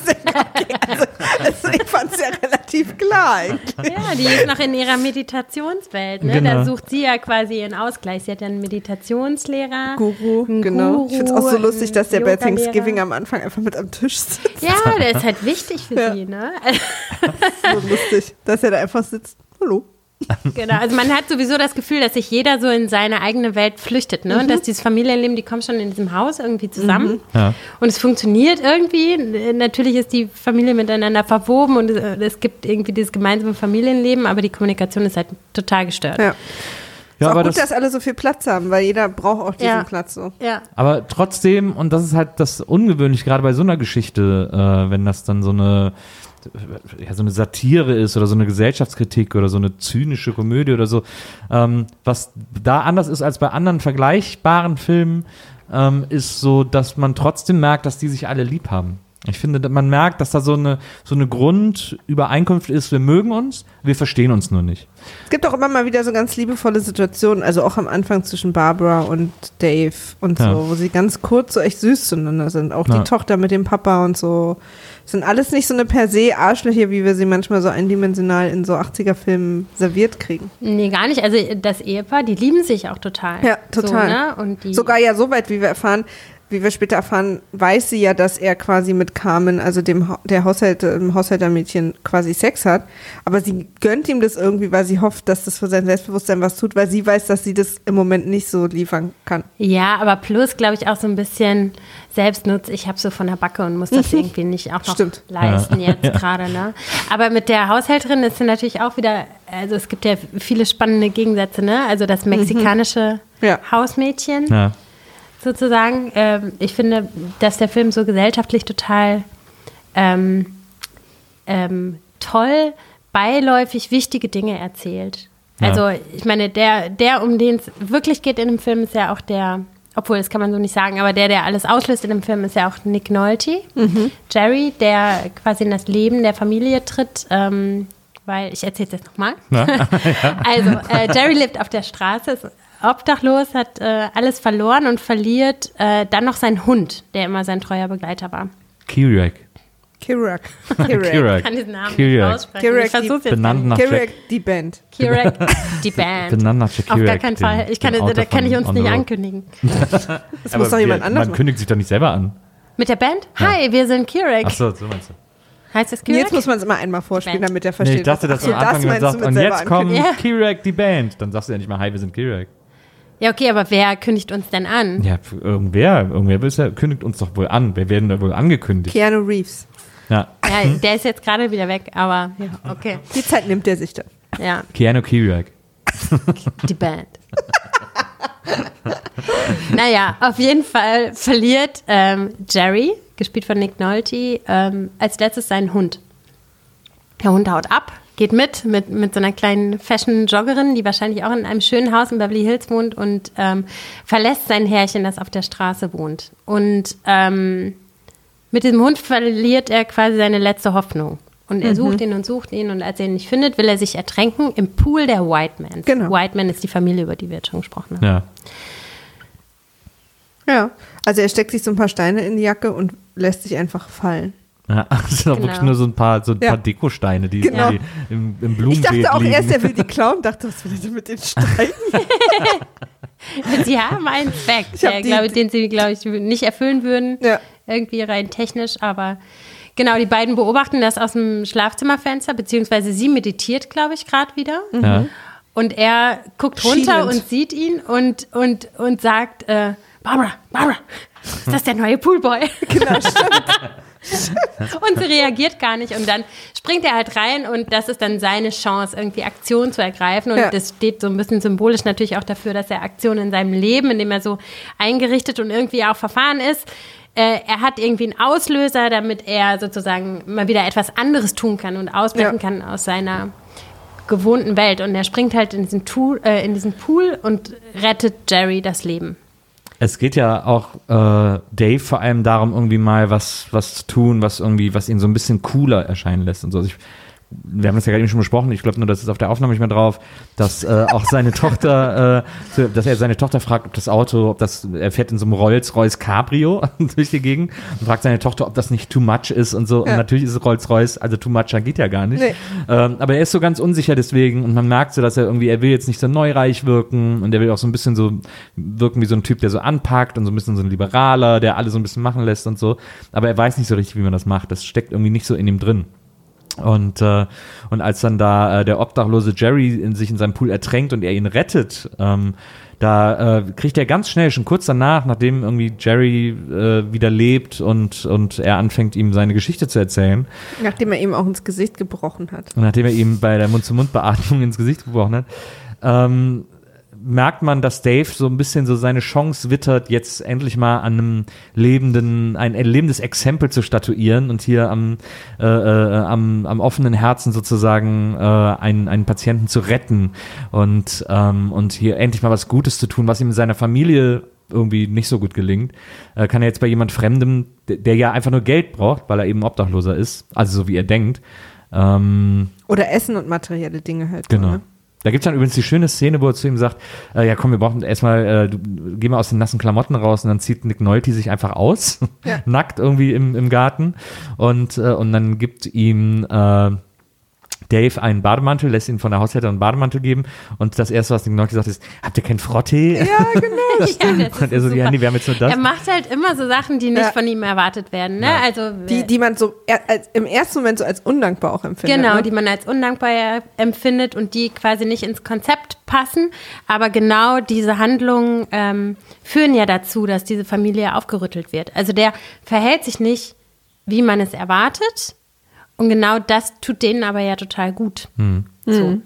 Speaker 3: Also ich fand es ja relativ klar eigentlich.
Speaker 2: Ja, die ist noch in ihrer Meditationswelt, ne? Genau. Da sucht sie ja quasi ihren Ausgleich. Sie hat ja einen Meditationslehrer.
Speaker 3: Guru, genau. Ich finde es auch so lustig, dass der bei Thanksgiving am Anfang einfach mit am Tisch sitzt.
Speaker 2: Ja, der ist halt wichtig für sie, ne?
Speaker 3: So lustig, dass er da einfach sitzt. Hallo.
Speaker 2: Genau, also man hat sowieso das Gefühl, dass sich jeder so in seine eigene Welt flüchtet, ne? Und dass dieses Familienleben, die kommen schon in diesem Haus irgendwie zusammen. Ja. Und es funktioniert irgendwie. Natürlich ist die Familie miteinander verwoben und es gibt irgendwie dieses gemeinsame Familienleben, aber die Kommunikation ist halt total gestört.
Speaker 3: Ja. Ja, ist auch gut, dass alle so viel Platz haben, weil jeder braucht auch diesen Platz so.
Speaker 2: Ja.
Speaker 1: Aber trotzdem, und das ist halt das Ungewöhnliche, gerade bei so einer Geschichte, wenn das dann so eine Satire ist oder so eine Gesellschaftskritik oder so eine zynische Komödie oder so, was da anders ist als bei anderen vergleichbaren Filmen, ist so, dass man trotzdem merkt, dass die sich alle lieb haben. Ich finde, man merkt, dass da so eine Grundübereinkunft ist, wir mögen uns, wir verstehen uns nur nicht.
Speaker 3: Es gibt auch immer mal wieder so ganz liebevolle Situationen, also auch am Anfang zwischen Barbara und Dave und so, wo sie ganz kurz so echt süß zueinander sind. Auch die Tochter mit dem Papa und so. Das sind alles nicht so eine per se Arschlöcher, wie wir sie manchmal so eindimensional in so 80er-Filmen serviert kriegen.
Speaker 2: Nee, gar nicht. Also das Ehepaar, die lieben sich auch total.
Speaker 3: Ja, total.
Speaker 2: So, ne? Und die
Speaker 3: sogar ja so weit, wie wir erfahren, wie wir später erfahren, weiß sie ja, dass er quasi mit Carmen, also dem Haushältermädchen, quasi Sex hat. Aber sie gönnt ihm das irgendwie, weil sie hofft, dass das für sein Selbstbewusstsein was tut, weil sie weiß, dass sie das im Moment nicht so liefern kann.
Speaker 2: Ja, aber plus, glaube ich, auch so ein bisschen Selbstnutz. Ich habe so von der Backe und muss das irgendwie nicht auch noch leisten jetzt gerade. Ne? Aber mit der Haushälterin ist sie natürlich auch wieder, also es gibt ja viele spannende Gegensätze, ne? Also das mexikanische Hausmädchen. Ja. Sozusagen. Ich finde, dass der Film so gesellschaftlich total toll, beiläufig wichtige Dinge erzählt. Ja. Also ich meine, der um den es wirklich geht in dem Film, ist ja auch der, obwohl das kann man so nicht sagen, aber der alles auslöst in dem Film, ist ja auch Nick Nolte. Jerry, der quasi in das Leben der Familie tritt, weil, ich erzähle es jetzt nochmal. Also, Jerry lebt auf der Straße, ist obdachlos, hat alles verloren und verliert dann noch seinen Hund, der immer sein treuer Begleiter war.
Speaker 1: Kirak.
Speaker 2: Ich kann diesen Namen nicht aussprechen. Ich versuch's jetzt.
Speaker 1: Benannt nach
Speaker 3: Kirak, die Band.
Speaker 2: Kirak, die Band.
Speaker 1: Benannt nach Jack
Speaker 2: Auf gar keinen Fall. Da kann ich uns nicht ankündigen.
Speaker 3: Das muss doch jemand anders machen.
Speaker 1: Man kündigt sich doch nicht selber an.
Speaker 2: Mit der Band? Ja. Hi, wir sind Kirak.
Speaker 1: Ach so meinst du.
Speaker 2: Heißt das Kirak?
Speaker 3: Jetzt muss man es immer einmal vorspielen, damit er versteht.
Speaker 1: Nee, ich dachte, dass am Anfang jemand sagt, und jetzt kommt Kirak, die Band. Dann sagst du ja nicht mal, hi, wir sind Kirak.
Speaker 2: Ja, okay, aber wer kündigt uns denn an?
Speaker 1: Ja, irgendwer kündigt uns doch wohl an. Wir werden da wohl angekündigt.
Speaker 3: Keanu Reeves.
Speaker 1: Ja,
Speaker 2: der ist jetzt gerade wieder weg, aber ja, okay.
Speaker 3: Die Zeit nimmt er sich dann.
Speaker 2: Ja.
Speaker 1: Keanu Kirak.
Speaker 2: Die Band. Naja, auf jeden Fall verliert Jerry, gespielt von Nick Nolte, als letztes seinen Hund. Der Hund haut ab, geht mit so einer kleinen Fashion-Joggerin, die wahrscheinlich auch in einem schönen Haus in Beverly Hills wohnt und verlässt sein Herrchen, das auf der Straße wohnt. Und mit diesem Hund verliert er quasi seine letzte Hoffnung. Und er sucht ihn und als er ihn nicht findet, will er sich ertränken im Pool der Whitemans.
Speaker 3: Genau.
Speaker 2: Whiteman ist die Familie, über die wir jetzt schon gesprochen haben.
Speaker 3: Ja, also er steckt sich so ein paar Steine in die Jacke und lässt sich einfach fallen.
Speaker 1: Ja, das sind auch wirklich nur so ein paar Dekosteine, die im Blumenbeet liegen.
Speaker 3: Ich dachte auch erst, er will die klauen, dachte, was will er denn mit den Steinen?
Speaker 2: Sie haben einen Zweck, den sie, glaube ich, nicht erfüllen würden, irgendwie rein technisch, aber genau, die beiden beobachten das aus dem Schlafzimmerfenster, beziehungsweise sie meditiert, glaube ich, gerade wieder. Ja. Und er guckt runter und sieht ihn und sagt, Barbara, ist das der neue Poolboy?
Speaker 3: Genau, stimmt.
Speaker 2: Und sie reagiert gar nicht und dann springt er halt rein und das ist dann seine Chance, irgendwie Aktion zu ergreifen und das steht so ein bisschen symbolisch natürlich auch dafür, dass er Aktion in seinem Leben, in dem er so eingerichtet und irgendwie auch verfahren ist, er hat irgendwie einen Auslöser, damit er sozusagen mal wieder etwas anderes tun kann und ausbrechen kann aus seiner gewohnten Welt und er springt halt in diesen Pool und rettet Jerry das Leben.
Speaker 1: Es geht ja auch Dave vor allem darum, irgendwie mal was zu tun, was ihn so ein bisschen cooler erscheinen lässt und so. Wir haben das ja gerade eben schon besprochen, ich glaube nur, das ist auf der Aufnahme nicht mehr drauf, dass auch seine Tochter, dass er seine Tochter fragt, ob das Auto, er fährt in so einem Rolls-Royce Cabrio durch die Gegend und fragt seine Tochter, ob das nicht too much ist und so. Ja. Und natürlich ist es Rolls-Royce, also too much geht ja gar nicht. Nee. Aber er ist so ganz unsicher deswegen und man merkt so, dass er will jetzt nicht so neureich wirken und er will auch so ein bisschen so wirken wie so ein Typ, der so anpackt und so ein bisschen so ein Liberaler, der alle so ein bisschen machen lässt und so. Aber er weiß nicht so richtig, wie man das macht. Das steckt irgendwie nicht so in ihm drin. Und als dann da der obdachlose Jerry sich in seinem Pool ertränkt und er ihn rettet, da kriegt er ganz schnell, schon kurz danach, nachdem irgendwie Jerry wieder lebt und er anfängt, ihm seine Geschichte zu erzählen.
Speaker 3: Nachdem er ihm auch ins Gesicht gebrochen hat.
Speaker 1: Und nachdem er ihm bei der Mund-zu-Mund-Beatmung ins Gesicht gebrochen hat, merkt man, dass Dave so ein bisschen so seine Chance wittert, jetzt endlich mal an ein lebendes Exempel zu statuieren und hier am offenen Herzen sozusagen einen Patienten zu retten und hier endlich mal was Gutes zu tun, was ihm in seiner Familie irgendwie nicht so gut gelingt, kann er jetzt bei jemand Fremdem, der ja einfach nur Geld braucht, weil er eben Obdachloser ist, also so wie er denkt.
Speaker 3: Oder Essen und materielle Dinge halt.
Speaker 1: Genau.
Speaker 3: So, ne?
Speaker 1: Da gibt es dann übrigens die schöne Szene, wo er zu ihm sagt, ja komm, wir brauchen erstmal, geh mal aus den nassen Klamotten raus und dann zieht Nick Nolte sich einfach aus, nackt irgendwie im Garten und dann gibt ihm Dave einen Bademantel, lässt ihn von der Haushälterin einen Bademantel geben und das Erste, was ihm noch gesagt ist, habt ihr keinen Frottee?
Speaker 3: Ja, genau.
Speaker 2: Ja,
Speaker 1: und er so, ja, nee, wir haben jetzt nur das.
Speaker 2: Er macht halt immer so Sachen, die nicht von ihm erwartet werden. Ne?
Speaker 1: Ja.
Speaker 2: Also,
Speaker 3: Die man so im ersten Moment so als undankbar auch empfindet.
Speaker 2: genau,
Speaker 3: ne?
Speaker 2: die man als undankbar empfindet und die quasi nicht ins Konzept passen. Aber genau diese Handlungen führen ja dazu, dass diese Familie aufgerüttelt wird. Also der verhält sich nicht, wie man es erwartet. Und genau das tut denen aber ja total gut. So.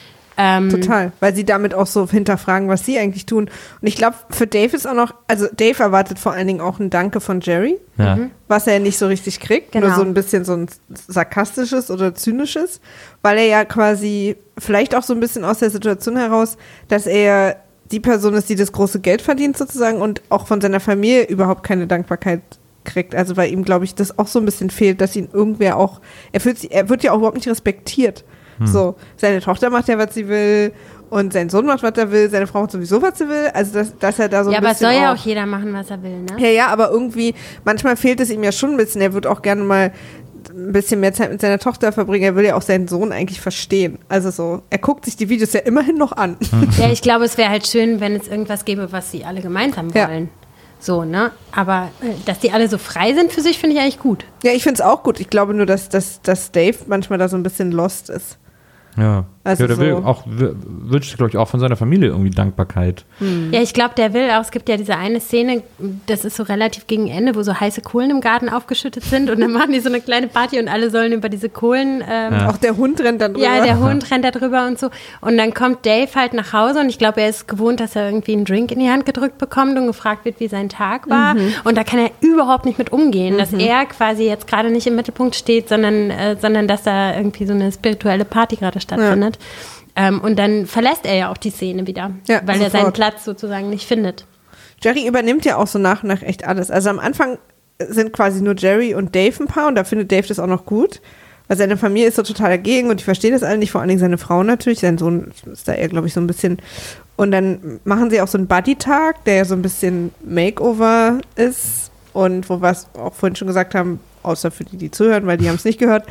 Speaker 3: Total, weil sie damit auch so hinterfragen, was sie eigentlich tun. Und ich glaube, für Dave ist auch noch, also Dave erwartet vor allen Dingen auch ein Danke von Jerry,
Speaker 1: Ja.
Speaker 3: was er nicht so richtig kriegt,
Speaker 2: Genau.
Speaker 3: nur so ein bisschen so ein sarkastisches oder zynisches, weil er ja quasi vielleicht auch so ein bisschen aus der Situation heraus, dass er die Person ist, die das große Geld verdient sozusagen und auch von seiner Familie überhaupt keine Dankbarkeit kriegt. Also weil ihm, glaube ich, das auch so ein bisschen fehlt, dass ihn irgendwer auch, er wird ja auch überhaupt nicht respektiert. So, seine Tochter macht ja, was sie will und sein Sohn macht, was er will, seine Frau macht sowieso, was sie will. Also dass er da so ein bisschen.
Speaker 2: Ja, aber es soll ja auch jeder machen, was er will, ne?
Speaker 3: Ja, aber irgendwie, manchmal fehlt es ihm ja schon ein bisschen. Er wird auch gerne mal ein bisschen mehr Zeit mit seiner Tochter verbringen. Er will ja auch seinen Sohn eigentlich verstehen. Also so, er guckt sich die Videos ja immerhin noch an.
Speaker 2: Ja, ich glaube, es wäre halt schön, wenn es irgendwas gäbe, was sie alle gemeinsam
Speaker 3: Ja.
Speaker 2: wollen. So, ne? Aber dass die alle so frei sind für sich, finde ich eigentlich gut.
Speaker 3: Ja, ich finde es auch gut. Ich glaube nur, dass Dave manchmal da so ein bisschen lost ist.
Speaker 1: Ja,
Speaker 3: Also
Speaker 1: ja der
Speaker 3: so-
Speaker 1: wünscht, glaube ich, auch von seiner Familie irgendwie Dankbarkeit.
Speaker 2: Ja, ich glaube, der will auch, es gibt ja diese eine Szene, das ist so relativ gegen Ende, wo so heiße Kohlen im Garten aufgeschüttet sind und dann machen die so eine kleine Party und alle sollen über diese Kohlen
Speaker 3: Auch der Hund rennt dann drüber.
Speaker 2: ja, der Hund rennt da drüber und so. Und dann kommt Dave halt nach Hause und ich glaube, er ist gewohnt, dass er irgendwie einen Drink in die Hand gedrückt bekommt und gefragt wird, wie sein Tag war. Und da kann er überhaupt nicht mit umgehen, dass er quasi jetzt gerade nicht im Mittelpunkt steht, sondern dass da irgendwie so eine spirituelle Party gerade stattfindet. Und dann verlässt er ja auch die Szene wieder,
Speaker 3: Ja,
Speaker 2: weil er seinen
Speaker 3: sofort.
Speaker 2: Platz sozusagen nicht findet.
Speaker 3: Jerry übernimmt ja auch so nach und nach echt alles. Also am Anfang sind quasi nur Jerry und Dave ein Paar und da findet Dave das auch noch gut. Weil seine Familie ist so total dagegen und die verstehen das alle nicht, vor allen Dingen seine Frau natürlich. Sein Sohn ist da eher, glaube ich, so ein bisschen. Und dann machen sie auch so einen Buddy-Tag, der ja so ein bisschen Makeover ist und wo wir es auch vorhin schon gesagt haben, außer für die, die zuhören, weil die haben es nicht gehört,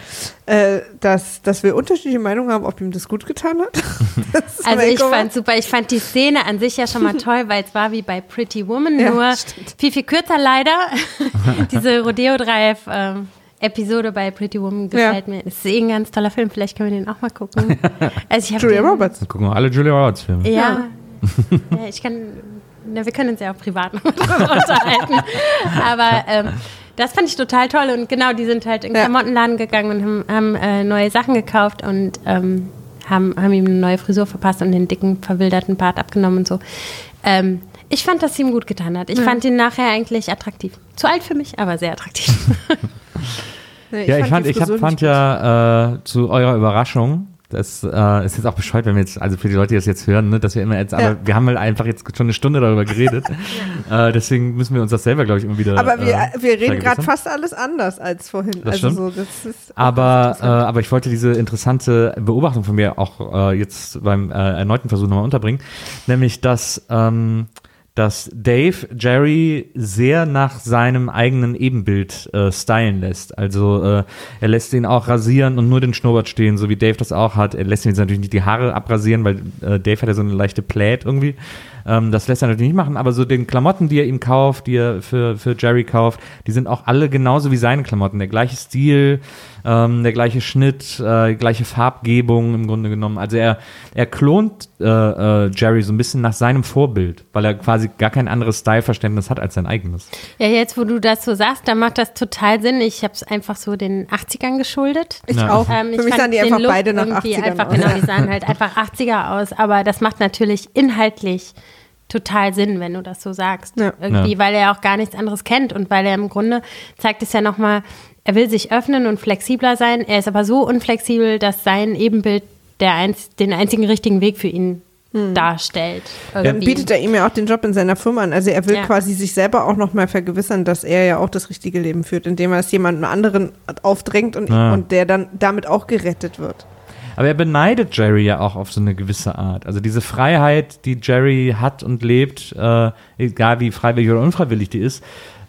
Speaker 3: dass wir unterschiedliche Meinungen haben, ob ihm das gut getan hat. Das
Speaker 2: Also ich
Speaker 3: Makeover.
Speaker 2: fand super, ich fand die Szene an sich ja schon mal toll, weil es war wie bei Pretty Woman,
Speaker 3: Ja,
Speaker 2: nur
Speaker 3: stimmt.
Speaker 2: viel, viel kürzer leider. Diese Rodeo Drive Episode bei Pretty Woman gefällt mir. Das ist ein ganz toller Film, vielleicht können wir den auch mal gucken. Also ich hab
Speaker 3: Julia
Speaker 2: den-
Speaker 3: Roberts.
Speaker 1: Dann gucken wir alle Julia Roberts Filme.
Speaker 2: Ja. Ja, ich kann, na, wir können uns ja auch privat noch darüber unterhalten. Aber das fand ich total toll und genau, die sind halt in den
Speaker 3: Ja.
Speaker 2: Klamottenladen gegangen und haben neue Sachen gekauft und haben ihm eine neue Frisur verpasst und den dicken, verwilderten Bart abgenommen und so. Ich fand, dass es ihm gut getan hat. Ich fand ihn nachher eigentlich attraktiv. Zu alt für mich, aber sehr attraktiv.
Speaker 3: Nee,
Speaker 1: Ja, ich
Speaker 3: die Frisur
Speaker 1: fand
Speaker 3: nicht
Speaker 1: ja zu eurer Überraschung, das ist jetzt auch bescheuert, wenn wir jetzt, also für die Leute, die das jetzt hören, ne, dass wir immer jetzt, aber wir haben halt einfach jetzt schon eine Stunde darüber geredet. Deswegen müssen wir uns das selber, glaube ich, immer wieder.
Speaker 3: Aber wir reden gerade
Speaker 1: vergewissern.
Speaker 3: fast alles anders als vorhin.
Speaker 1: Das
Speaker 3: also
Speaker 1: stimmt.
Speaker 3: so, das ist
Speaker 1: Aber ich wollte diese interessante Beobachtung von mir auch jetzt beim erneuten Versuch nochmal unterbringen, nämlich, dass Dave Jerry sehr nach seinem eigenen Ebenbild stylen lässt. Also er lässt ihn auch rasieren und nur den Schnurrbart stehen, so wie Dave das auch hat. Er lässt ihn jetzt natürlich nicht die Haare abrasieren, weil Dave hat ja so eine leichte Plait irgendwie. Das lässt er natürlich nicht machen, aber so den Klamotten, die er ihm kauft, die er für Jerry kauft, die sind auch alle genauso wie seine Klamotten. Der gleiche Stil, der gleiche Schnitt, gleiche Farbgebung im Grunde genommen. Also er klont Jerry so ein bisschen nach seinem Vorbild, weil er quasi gar kein anderes Styleverständnis hat als sein eigenes.
Speaker 2: Ja, jetzt, wo du das so sagst, da macht das total Sinn. Ich habe es einfach so den 80ern geschuldet.
Speaker 3: Ich
Speaker 1: Ja.
Speaker 3: auch.
Speaker 2: Ich
Speaker 3: Für mich
Speaker 2: fand
Speaker 3: sahen die
Speaker 2: den
Speaker 3: einfach
Speaker 2: Look
Speaker 3: beide nach
Speaker 2: irgendwie
Speaker 3: 80ern
Speaker 2: einfach,
Speaker 3: aus.
Speaker 2: genau, die sahen halt einfach 80er aus. Aber das macht natürlich inhaltlich total Sinn, wenn du das so sagst.
Speaker 3: Ja.
Speaker 2: Irgendwie,
Speaker 1: Ja.
Speaker 2: weil er auch gar nichts anderes kennt und weil er im Grunde zeigt es ja nochmal, er will sich öffnen und flexibler sein. Er ist aber so unflexibel, dass sein Ebenbild den einzigen richtigen Weg für ihn darstellt.
Speaker 3: Dann
Speaker 2: Irgendwie.
Speaker 3: bietet er ihm ja auch den Job in seiner Firma an. Also er will
Speaker 2: Ja.
Speaker 3: quasi sich selber auch noch mal vergewissern, dass er ja auch das richtige Leben führt, indem er es jemandem anderen aufdrängt und der dann damit auch gerettet wird.
Speaker 1: Aber er beneidet Jerry ja auch auf so eine gewisse Art. Also diese Freiheit, die Jerry hat und lebt, egal wie freiwillig oder unfreiwillig die ist,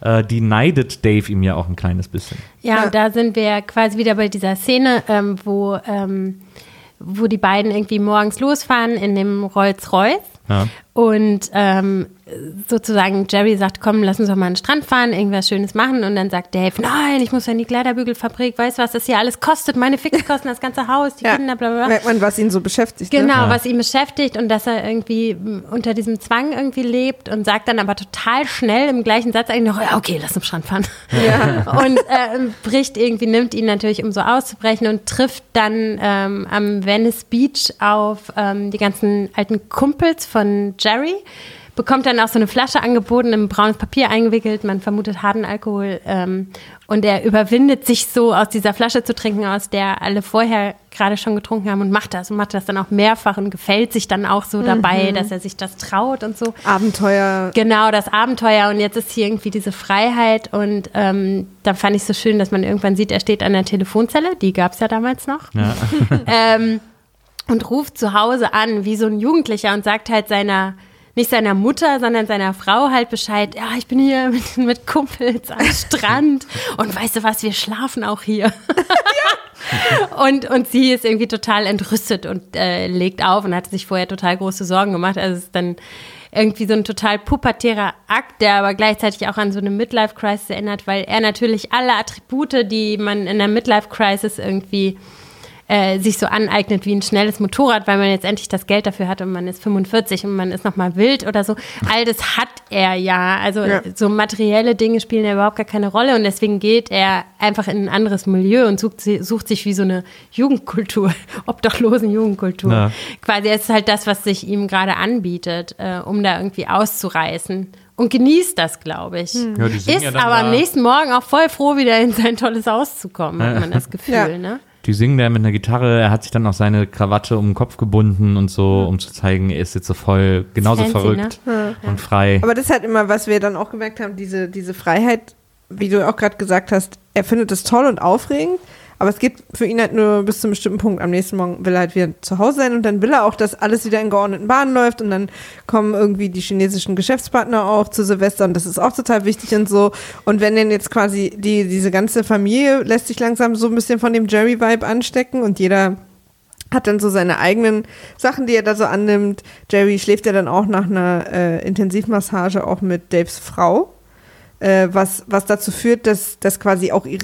Speaker 1: die neidet Dave ihm ja auch ein kleines bisschen.
Speaker 2: Ja, und da sind wir quasi wieder bei dieser Szene, wo die beiden irgendwie morgens losfahren in dem Rolls-Royce. Ja. Und sozusagen Jerry sagt, komm, lass uns doch mal an den Strand fahren, irgendwas Schönes machen. Und dann sagt Dave, nein, ich muss ja in die Kleiderbügelfabrik, weißt du, was das hier alles kostet? Meine Fixkosten, das ganze Haus, die Kinder, bla bla bla.
Speaker 3: Merkt man, was ihn so beschäftigt.
Speaker 2: Genau, was ihn beschäftigt und dass er irgendwie unter diesem Zwang irgendwie lebt und sagt dann aber total schnell im gleichen Satz eigentlich noch, ja, okay, lass uns Strand fahren. Ja. Und nimmt ihn natürlich, um so auszubrechen und trifft dann am Venice Beach auf die ganzen alten Kumpels von Jerry. Bekommt dann auch so eine Flasche angeboten, in braunes Papier eingewickelt, man vermutet harten Alkohol und er überwindet sich so, aus dieser Flasche zu trinken, aus der alle vorher gerade schon getrunken haben und macht das dann auch mehrfach und gefällt sich dann auch so dabei, dass er sich das traut und so.
Speaker 3: Abenteuer.
Speaker 2: Genau, das Abenteuer und jetzt ist hier irgendwie diese Freiheit und da fand ich so schön, dass man irgendwann sieht, er steht an der Telefonzelle, die gab es ja damals noch. Ja. Und ruft zu Hause an, wie so ein Jugendlicher und sagt halt nicht seiner Mutter, sondern seiner Frau halt Bescheid, ja, ich bin hier mit Kumpels am Strand und weißt du was, wir schlafen auch hier. Und sie ist irgendwie total entrüstet und legt auf und hat sich vorher total große Sorgen gemacht. Also es ist dann irgendwie so ein total pubertärer Akt, der aber gleichzeitig auch an so eine Midlife-Crisis erinnert, weil er natürlich alle Attribute, die man in der Midlife-Crisis irgendwie sich so aneignet wie ein schnelles Motorrad, weil man jetzt endlich das Geld dafür hat und man ist 45 und man ist nochmal wild oder so. All das hat er ja. Also so materielle Dinge spielen ja überhaupt gar keine Rolle und deswegen geht er einfach in ein anderes Milieu und sucht sich wie so eine Jugendkultur, obdachlosen Jugendkultur. Ja. Quasi es ist halt das, was sich ihm gerade anbietet, um da irgendwie auszureißen. Und genießt das, glaube ich. Ja, ist aber am nächsten Morgen auch voll froh, wieder in sein tolles Haus zu kommen, hat man das Gefühl, ne?
Speaker 1: Die singen da mit einer Gitarre, er hat sich dann auch seine Krawatte um den Kopf gebunden und so, um zu zeigen, er ist jetzt so voll genauso fancy, verrückt, ne? Und frei.
Speaker 3: Aber das ist halt immer, was wir dann auch gemerkt haben, diese Freiheit, wie du auch gerade gesagt hast, er findet es toll und aufregend, aber es geht für ihn halt nur bis zu einem bestimmten Punkt. Am nächsten Morgen will er halt wieder zu Hause sein und dann will er auch, dass alles wieder in geordneten Bahnen läuft und dann kommen irgendwie die chinesischen Geschäftspartner auch zu Silvester und das ist auch total wichtig und so. Und wenn dann jetzt quasi diese ganze Familie lässt sich langsam so ein bisschen von dem Jerry-Vibe anstecken und jeder hat dann so seine eigenen Sachen, die er da so annimmt. Jerry schläft ja dann auch nach einer Intensivmassage auch mit Daves Frau. Was dazu führt, dass quasi auch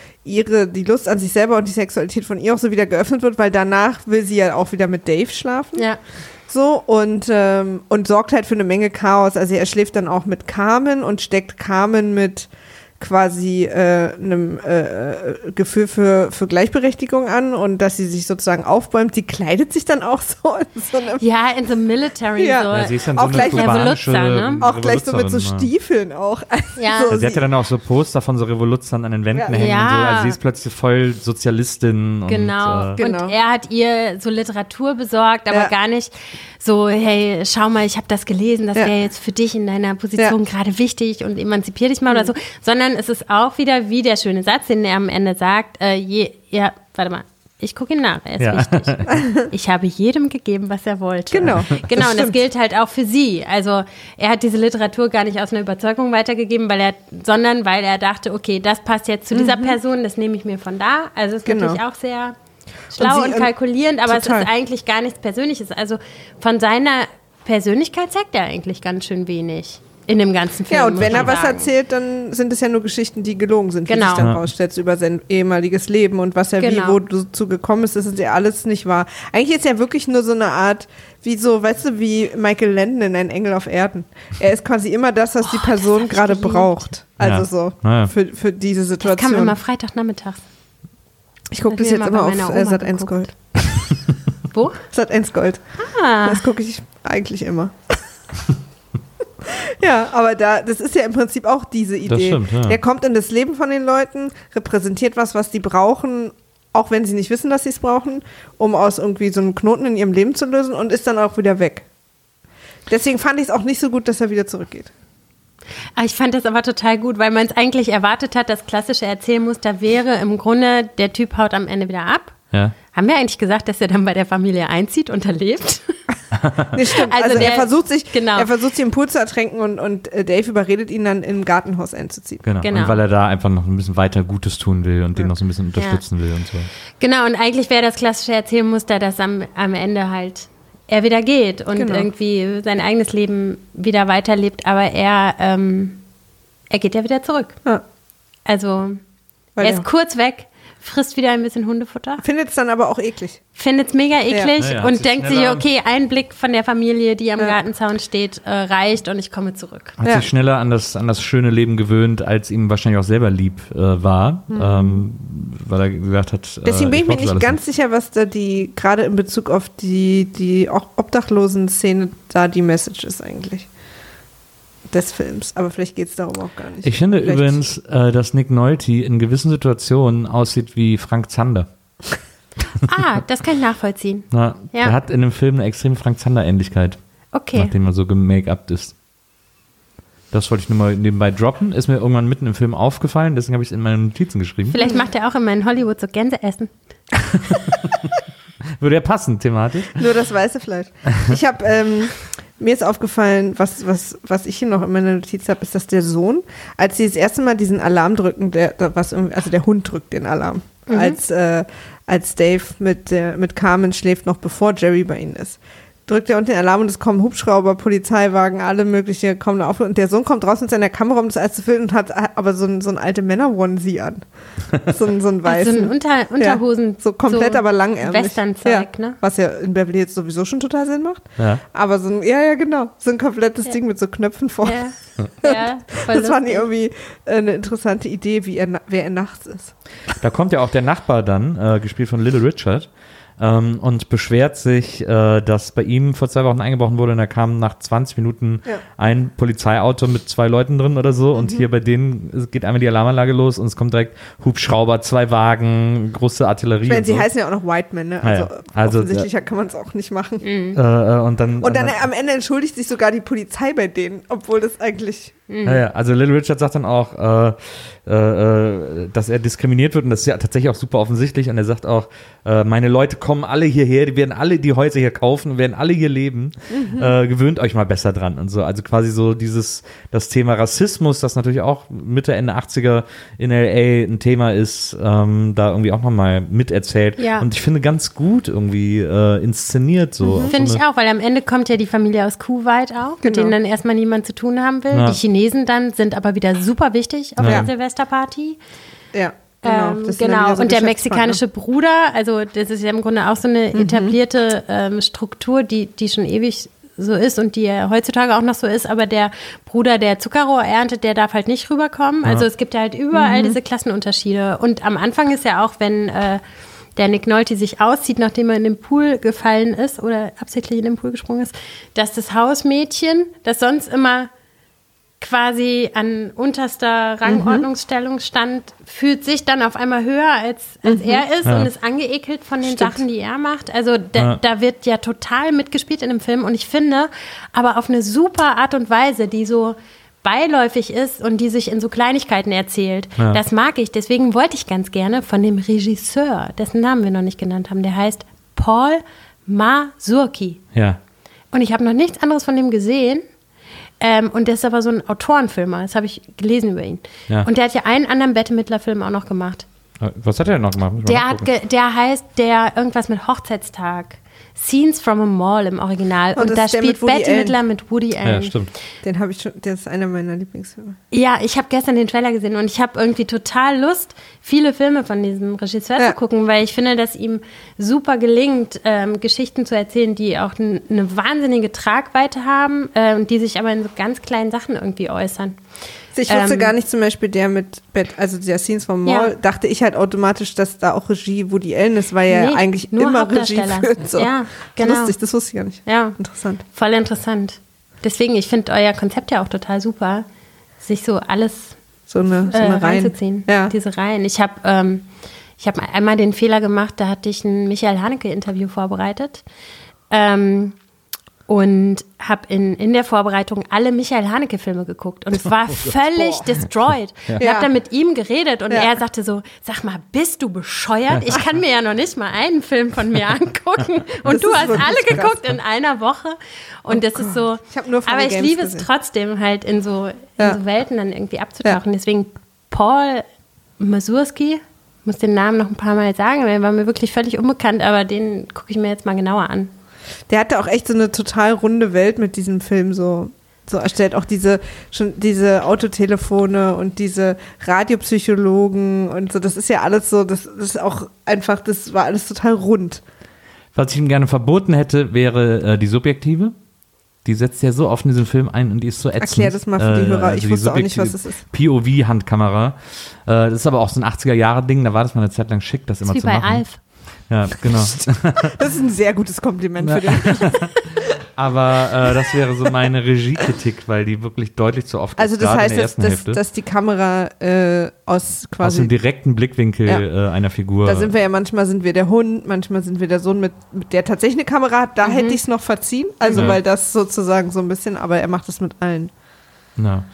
Speaker 3: die Lust an sich selber und die Sexualität von ihr auch so wieder geöffnet wird, weil danach will sie ja auch wieder mit Dave schlafen. Ja. So, und sorgt halt für eine Menge Chaos. Also er schläft dann auch mit Carmen und steckt Carmen mit quasi einem Gefühl für Gleichberechtigung an und dass sie sich sozusagen aufbäumt. Sie kleidet sich dann auch so in so einem...
Speaker 2: Ja, in so Military.
Speaker 3: Ja.
Speaker 2: So.
Speaker 1: Ja, sie ist dann
Speaker 3: auch
Speaker 1: so
Speaker 3: gleich
Speaker 1: eine kubanische
Speaker 3: ne? Auch gleich so mit so Stiefeln auch.
Speaker 2: Ja.
Speaker 3: Also
Speaker 1: sie hat ja dann auch so Poster von so Revoluzern an den Wänden hängen und so. Also sie ist plötzlich voll Sozialistin.
Speaker 2: Genau. Und er hat ihr so Literatur besorgt, aber gar nicht so, hey, schau mal, ich habe das gelesen, das wäre jetzt für dich in deiner Position gerade wichtig und emanzipier dich mal oder so, sondern es ist auch wieder wie der schöne Satz, den er am Ende sagt, warte mal, ich gucke ihn nach, er ist wichtig. Ich habe jedem gegeben, was er wollte.
Speaker 3: Genau,
Speaker 2: und das gilt halt auch für sie. Also er hat diese Literatur gar nicht aus einer Überzeugung weitergegeben, sondern weil er dachte, okay, das passt jetzt zu dieser Person, das nehme ich mir von da. Also es ist natürlich auch sehr schlau und kalkulierend, aber es ist eigentlich gar nichts Persönliches. Also von seiner Persönlichkeit zeigt er eigentlich ganz schön wenig in dem ganzen Film.
Speaker 3: Ja, und wenn er was erzählt, dann sind es ja nur Geschichten, die gelogen sind, wie sich dann rausstellt, über sein ehemaliges Leben und was er wie wo dazu gekommen ist, das ist ja alles nicht wahr. Eigentlich ist er wirklich nur so eine Art, wie so, weißt du, wie Michael Landon in Ein Engel auf Erden. Er ist quasi immer das, was die Person gerade braucht. Also für diese Situation.
Speaker 2: Das kam immer Freitagnachmittags.
Speaker 3: Ich gucke das jetzt immer auf Sat.1 Gold.
Speaker 2: Wo?
Speaker 3: Sat.1 Gold. Das gucke ich eigentlich immer. Ja, aber das ist ja im Prinzip auch diese Idee. Das
Speaker 1: stimmt, ja.
Speaker 3: Der kommt in das Leben von den Leuten, repräsentiert was die brauchen, auch wenn sie nicht wissen, dass sie es brauchen, um aus irgendwie so einem Knoten in ihrem Leben zu lösen und ist dann auch wieder weg. Deswegen fand ich es auch nicht so gut, dass er wieder zurückgeht.
Speaker 2: Ich fand das aber total gut, weil man es eigentlich erwartet hat, das klassische Erzählmuster wäre im Grunde, der Typ haut am Ende wieder ab. Ja. Haben wir eigentlich gesagt, dass er dann bei der Familie einzieht und da lebt?
Speaker 3: Nee, stimmt. Also er versucht sich im Pool zu ertränken und Dave überredet ihn dann im Gartenhaus einzuziehen.
Speaker 1: Genau. Und weil er da einfach noch ein bisschen weiter Gutes tun will und den noch so ein bisschen unterstützen will und so.
Speaker 2: Genau, und eigentlich wäre das klassische Erzählmuster, dass am Ende halt er wieder geht und irgendwie sein eigenes Leben wieder weiterlebt, aber er geht ja wieder zurück. Ja. Also er ist kurz weg, frisst wieder ein bisschen Hundefutter.
Speaker 3: Findet es dann aber auch eklig.
Speaker 2: Findet es mega eklig und denkt sich, okay, ein Blick von der Familie, die am Gartenzaun steht, reicht und ich komme zurück.
Speaker 1: Hat sich schneller an das schöne Leben gewöhnt, als ihm wahrscheinlich auch selber lieb war, weil er gesagt hat,
Speaker 3: deswegen bin ich mir nicht ganz sicher, was da gerade in Bezug auf die Obdachlosen-Szene da die Message ist eigentlich. Des Films, aber vielleicht geht es darum auch gar nicht.
Speaker 1: Ich finde übrigens, dass Nick Nolte in gewissen Situationen aussieht wie Frank Zander.
Speaker 2: Das kann ich nachvollziehen.
Speaker 1: Er hat in dem Film eine extreme Frank Zander-Ähnlichkeit.
Speaker 2: Okay.
Speaker 1: Nachdem er so gemake-upt ist. Das wollte ich nur mal nebenbei droppen. Ist mir irgendwann mitten im Film aufgefallen, deswegen habe ich es in meine Notizen geschrieben.
Speaker 2: Vielleicht macht er auch immer in Hollywood so Gänseessen.
Speaker 1: Würde ja passen, thematisch.
Speaker 3: Nur das weiße Fleisch. Ich habe mir ist aufgefallen, was ich hier noch in meiner Notiz habe, ist, dass der Sohn, als sie das erste Mal diesen Alarm drücken, der Hund drückt den Alarm, als Dave mit Carmen schläft, noch bevor Jerry bei ihnen ist. Drückt er unten den Alarm und es kommen Hubschrauber, Polizeiwagen, alle mögliche kommen da auf. Und der Sohn kommt raus mit seiner Kamera, um das alles zu filmen und hat aber so ein alte Männer-Onesie an. So ein weißen.
Speaker 2: So ein Unterhosen.
Speaker 3: So komplett, aber langärmlich.
Speaker 2: Western-Zeug, ne?
Speaker 3: Was ja in Beverly Hills sowieso schon total Sinn macht.
Speaker 1: Ja.
Speaker 3: Aber genau. So ein komplettes Ding mit so Knöpfen vorne.
Speaker 2: Ja,
Speaker 3: das fand ich irgendwie eine interessante Idee, wer er nachts ist.
Speaker 1: Da kommt ja auch der Nachbar dann, gespielt von Little Richard, und beschwert sich, dass bei ihm vor 2 Wochen eingebrochen wurde und da kam nach 20 Minuten ein Polizeiauto mit 2 Leuten drin oder so und hier bei denen geht einmal die Alarmanlage los und es kommt direkt Hubschrauber, 2 Wagen, große Artillerie.
Speaker 3: Ich meine, sie heißen ja auch noch Whiteman, ne? Also offensichtlicher kann man es auch nicht machen.
Speaker 1: Und dann
Speaker 3: am Ende entschuldigt sich sogar die Polizei bei denen, obwohl das eigentlich...
Speaker 1: Also Little Richard sagt dann auch, dass er diskriminiert wird und das ist ja tatsächlich auch super offensichtlich und er sagt auch, meine Leute kommen alle hierher, die werden alle die Häuser hier kaufen und werden alle hier leben, gewöhnt euch mal besser dran und so, also quasi so das Thema Rassismus, das natürlich auch Mitte, Ende 80er in L.A. ein Thema ist, da irgendwie auch nochmal miterzählt und ich finde ganz gut irgendwie inszeniert so.
Speaker 2: Finde ich auch, weil am Ende kommt ja die Familie aus Kuwait auch, mit denen dann erstmal niemand zu tun haben will, die Chinesen dann sind aber wieder super wichtig auf der Silvesterparty.
Speaker 3: Ja.
Speaker 2: Genau. Und der mexikanische Bruder, also das ist ja im Grunde auch so eine etablierte Struktur, die schon ewig so ist und die ja heutzutage auch noch so ist, aber der Bruder, der Zuckerrohr erntet, der darf halt nicht rüberkommen. Also es gibt ja halt überall diese Klassenunterschiede. Und am Anfang ist ja auch, wenn der Nick Nolte sich auszieht, nachdem er in den Pool gefallen ist oder absichtlich in den Pool gesprungen ist, dass das Hausmädchen, das sonst immer quasi an unterster Rangordnungsstellung stand, fühlt sich dann auf einmal höher als er ist und ist angeekelt von den Sachen, die er macht. Also da wird ja total mitgespielt in dem Film und ich finde, aber auf eine super Art und Weise, die so beiläufig ist und die sich in so Kleinigkeiten erzählt. Ja. Das mag ich. Deswegen wollte ich ganz gerne von dem Regisseur, dessen Namen wir noch nicht genannt haben, der heißt Paul Mazursky.
Speaker 1: Ja.
Speaker 2: Und ich habe noch nichts anderes von dem gesehen. Und der ist aber so ein Autorenfilmer, das habe ich gelesen über ihn. Ja. Und der hat ja einen anderen Bette Midler-Film auch noch gemacht.
Speaker 1: Was hat er noch gemacht?
Speaker 2: Der heißt irgendwas mit Hochzeitstag. Scenes from a Mall im Original. Und da spielt Bette Midler mit Woody Allen.
Speaker 1: Ja, stimmt.
Speaker 3: Den habe ich schon, der ist einer meiner Lieblingsfilme.
Speaker 2: Ja, ich habe gestern den Trailer gesehen und ich habe irgendwie total Lust, viele Filme von diesem Regisseur zu gucken, weil ich finde, dass ihm super gelingt, Geschichten zu erzählen, die auch eine wahnsinnige Tragweite haben und die sich aber in so ganz kleinen Sachen irgendwie äußern.
Speaker 3: Ich wusste gar nicht zum Beispiel also der Scenes vom Mall, dachte ich halt automatisch, dass da auch Regie Woody Allen ist, weil er eigentlich immer Regie führt. So. Ja, genau. Lustig, das wusste ich gar nicht. Ja. Interessant.
Speaker 2: Voll interessant. Deswegen, ich finde euer Konzept ja auch total super, sich so alles
Speaker 3: so eine
Speaker 2: reinzuziehen. Ja. Diese Reihen. Ich habe einmal den Fehler gemacht, da hatte ich ein Michael Haneke-Interview vorbereitet. und habe in der Vorbereitung alle Michael Haneke-Filme geguckt und war völlig destroyed. Ja. Ich habe dann mit ihm geredet und er sagte so, sag mal, bist du bescheuert? Ich kann mir ja noch nicht mal einen Film von mir angucken und du hast alle geguckt in einer Woche und das ist so, aber ich liebe es trotzdem halt in so Welten dann irgendwie abzutauchen. Deswegen Paul Mazursky, muss den Namen noch ein paar Mal sagen, der war mir wirklich völlig unbekannt, aber den gucke ich mir jetzt mal genauer an.
Speaker 3: Der hatte auch echt so eine total runde Welt mit diesem Film so erstellt. Auch diese Autotelefone und diese Radiopsychologen und so. Das ist ja alles so, das ist auch einfach, das war alles total rund.
Speaker 1: Was ich ihm gerne verboten hätte, wäre die Subjektive. Die setzt ja so oft in diesen Film ein und die ist so ätzend.
Speaker 3: Erklär das mal für die Hörer, ich wusste auch nicht, was es ist.
Speaker 1: POV-Handkamera. Das ist aber auch so ein 80er-Jahre-Ding, da war das mal eine Zeit lang schick, das immer zu machen. Wie bei Alf. Ja, genau.
Speaker 3: Das ist ein sehr gutes Kompliment für den.
Speaker 1: Aber das wäre so meine Regiekritik, weil die wirklich deutlich zu oft
Speaker 3: also
Speaker 1: ist,
Speaker 3: das heißt,
Speaker 1: in der ersten Hälfte.
Speaker 3: Dass die Kamera aus
Speaker 1: dem direkten Blickwinkel einer Figur.
Speaker 3: Da sind wir ja, manchmal sind wir der Hund, manchmal sind wir der Sohn, mit der tatsächlich eine Kamera hat. Da hätte ich es noch verziehen, also weil das sozusagen so ein bisschen, aber er macht es mit allen.
Speaker 1: Ja.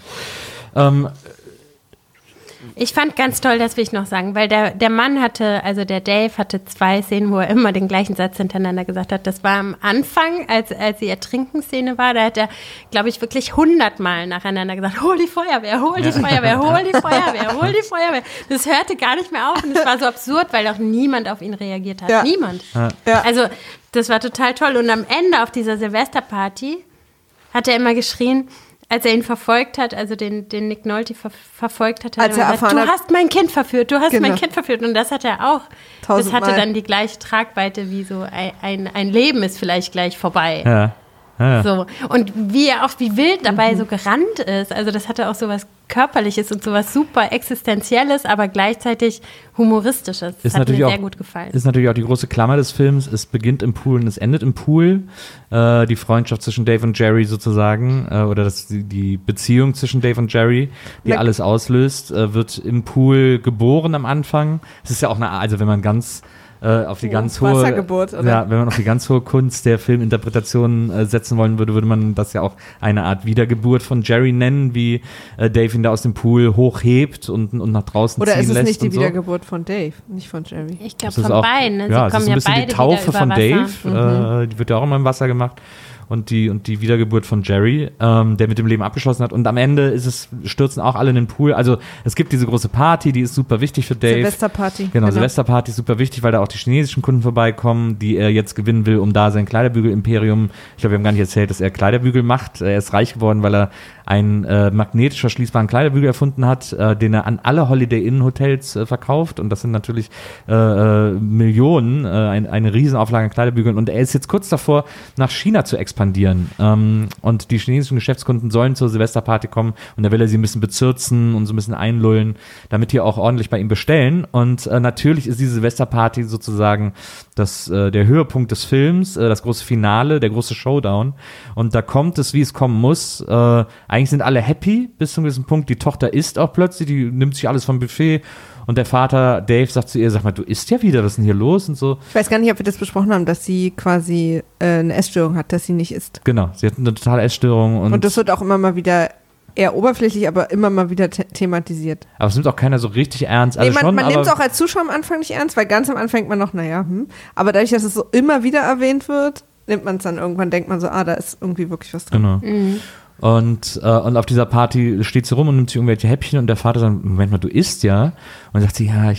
Speaker 2: Ich fand ganz toll, das will ich noch sagen, weil der Mann hatte, also der Dave hatte 2 Szenen, wo er immer den gleichen Satz hintereinander gesagt hat. Das war am Anfang, als die Ertrinkenszene war, da hat er, glaube ich, wirklich 100-mal nacheinander gesagt, hol die Feuerwehr, hol die Feuerwehr, hol die Feuerwehr, hol die Feuerwehr. Das hörte gar nicht mehr auf und es war so absurd, weil auch niemand auf ihn reagiert hat. Ja. Niemand. Ja. Also das war total toll. Und am Ende auf dieser Silvesterparty hat er immer geschrien, als er ihn verfolgt hat, also den Nick Nolte verfolgt hat, hat er gesagt, du hast mein Kind verführt, du hast mein Kind verführt. Und das hat er auch. Das hatte dann die gleiche Tragweite wie so ein Leben ist vielleicht gleich vorbei. Ja. Ja. So. Und wie er auch, wie wild dabei so gerannt ist. Also das hatte auch so was Körperliches und so was super Existenzielles, aber gleichzeitig Humoristisches. Das hat mir sehr gut gefallen.
Speaker 1: Ist natürlich auch die große Klammer des Films. Es beginnt im Pool und es endet im Pool. Die Freundschaft zwischen Dave und Jerry sozusagen, oder die Beziehung zwischen Dave und Jerry, die alles auslöst, wird im Pool geboren am Anfang. Es ist ja auch eine, also wenn man ganz auf die ganz hohe
Speaker 3: Wassergeburt, oder?
Speaker 1: Ja, wenn man auf die ganz hohe Kunst der Filminterpretation setzen wollen würde, würde man das ja auch eine Art Wiedergeburt von Jerry nennen, wie Dave ihn da aus dem Pool hochhebt und nach draußen
Speaker 3: oder
Speaker 1: ziehen lässt.
Speaker 3: Oder ist es nicht die Wiedergeburt von Dave, nicht von Jerry?
Speaker 2: Ich glaube von beiden. Ne?
Speaker 1: Ja, es ist ein bisschen die Taufe von Dave, die wird ja auch immer im Wasser gemacht. Und die Wiedergeburt von Jerry, der mit dem Leben abgeschlossen hat. Und am Ende stürzen auch alle in den Pool. Also es gibt diese große Party, die ist super wichtig für Dave.
Speaker 3: Silvesterparty.
Speaker 1: Genau, Silvesterparty ist super wichtig, weil da auch die chinesischen Kunden vorbeikommen, die er jetzt gewinnen will, um da sein Kleiderbügel-Imperium, ich glaube, wir haben gar nicht erzählt, dass er Kleiderbügel macht. Er ist reich geworden, weil er einen magnetisch verschließbaren Kleiderbügel erfunden hat, den er an alle Holiday-Inn-Hotels verkauft. Und das sind natürlich Millionen, eine Riesenauflage an Kleiderbügeln. Und er ist jetzt kurz davor, nach China zu expandieren. Und die chinesischen Geschäftskunden sollen zur Silvesterparty kommen und da will er sie ein bisschen bezirzen und so ein bisschen einlullen, damit die auch ordentlich bei ihm bestellen. Und natürlich ist diese Silvesterparty sozusagen der Höhepunkt des Films, das große Finale, der große Showdown. Und da kommt es, wie es kommen muss. Eigentlich sind alle happy bis zu einem gewissen Punkt. Die Tochter isst auch plötzlich, die nimmt sich alles vom Buffet. Und der Vater, Dave, sagt zu ihr, sag mal, du isst ja wieder, was ist denn hier los und so.
Speaker 3: Ich weiß gar nicht, ob wir das besprochen haben, dass sie quasi eine Essstörung hat, dass sie nicht isst.
Speaker 1: Genau, sie hat eine totale Essstörung.
Speaker 3: Und das wird auch immer mal wieder eher oberflächlich, aber immer mal wieder thematisiert.
Speaker 1: Aber es nimmt auch keiner so richtig ernst.
Speaker 3: Also man nimmt es auch als Zuschauer am Anfang nicht ernst, weil ganz am Anfang denkt man noch, aber dadurch, dass es so immer wieder erwähnt wird, nimmt man es dann irgendwann, denkt man so, da ist irgendwie wirklich was drin.
Speaker 1: Genau. Mhm. Und auf dieser Party steht sie rum und nimmt sich irgendwelche Häppchen und der Vater sagt, Moment mal, du isst ja. Und dann sagt sie, ja,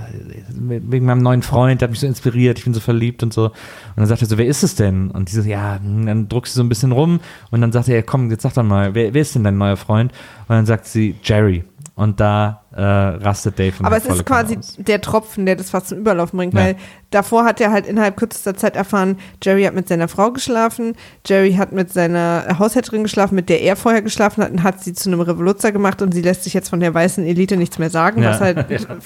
Speaker 1: wegen meinem neuen Freund, der hat mich so inspiriert, ich bin so verliebt und so. Und dann sagt er so, wer ist es denn? Und die so, ja, dann druckt sie so ein bisschen rum und dann sagt er, ja, komm, jetzt sag doch mal, wer ist denn dein neuer Freund? Und dann sagt sie, Jerry. Und da rastet Dave.
Speaker 3: Aber es ist quasi der Tropfen, der das fast zum Überlaufen bringt, weil davor hat er halt innerhalb kürzester Zeit erfahren, Jerry hat mit seiner Frau geschlafen, Jerry hat mit seiner Haushälterin geschlafen, mit der er vorher geschlafen hat und hat sie zu einem Revoluzzer gemacht und sie lässt sich jetzt von der weißen Elite nichts mehr sagen, was halt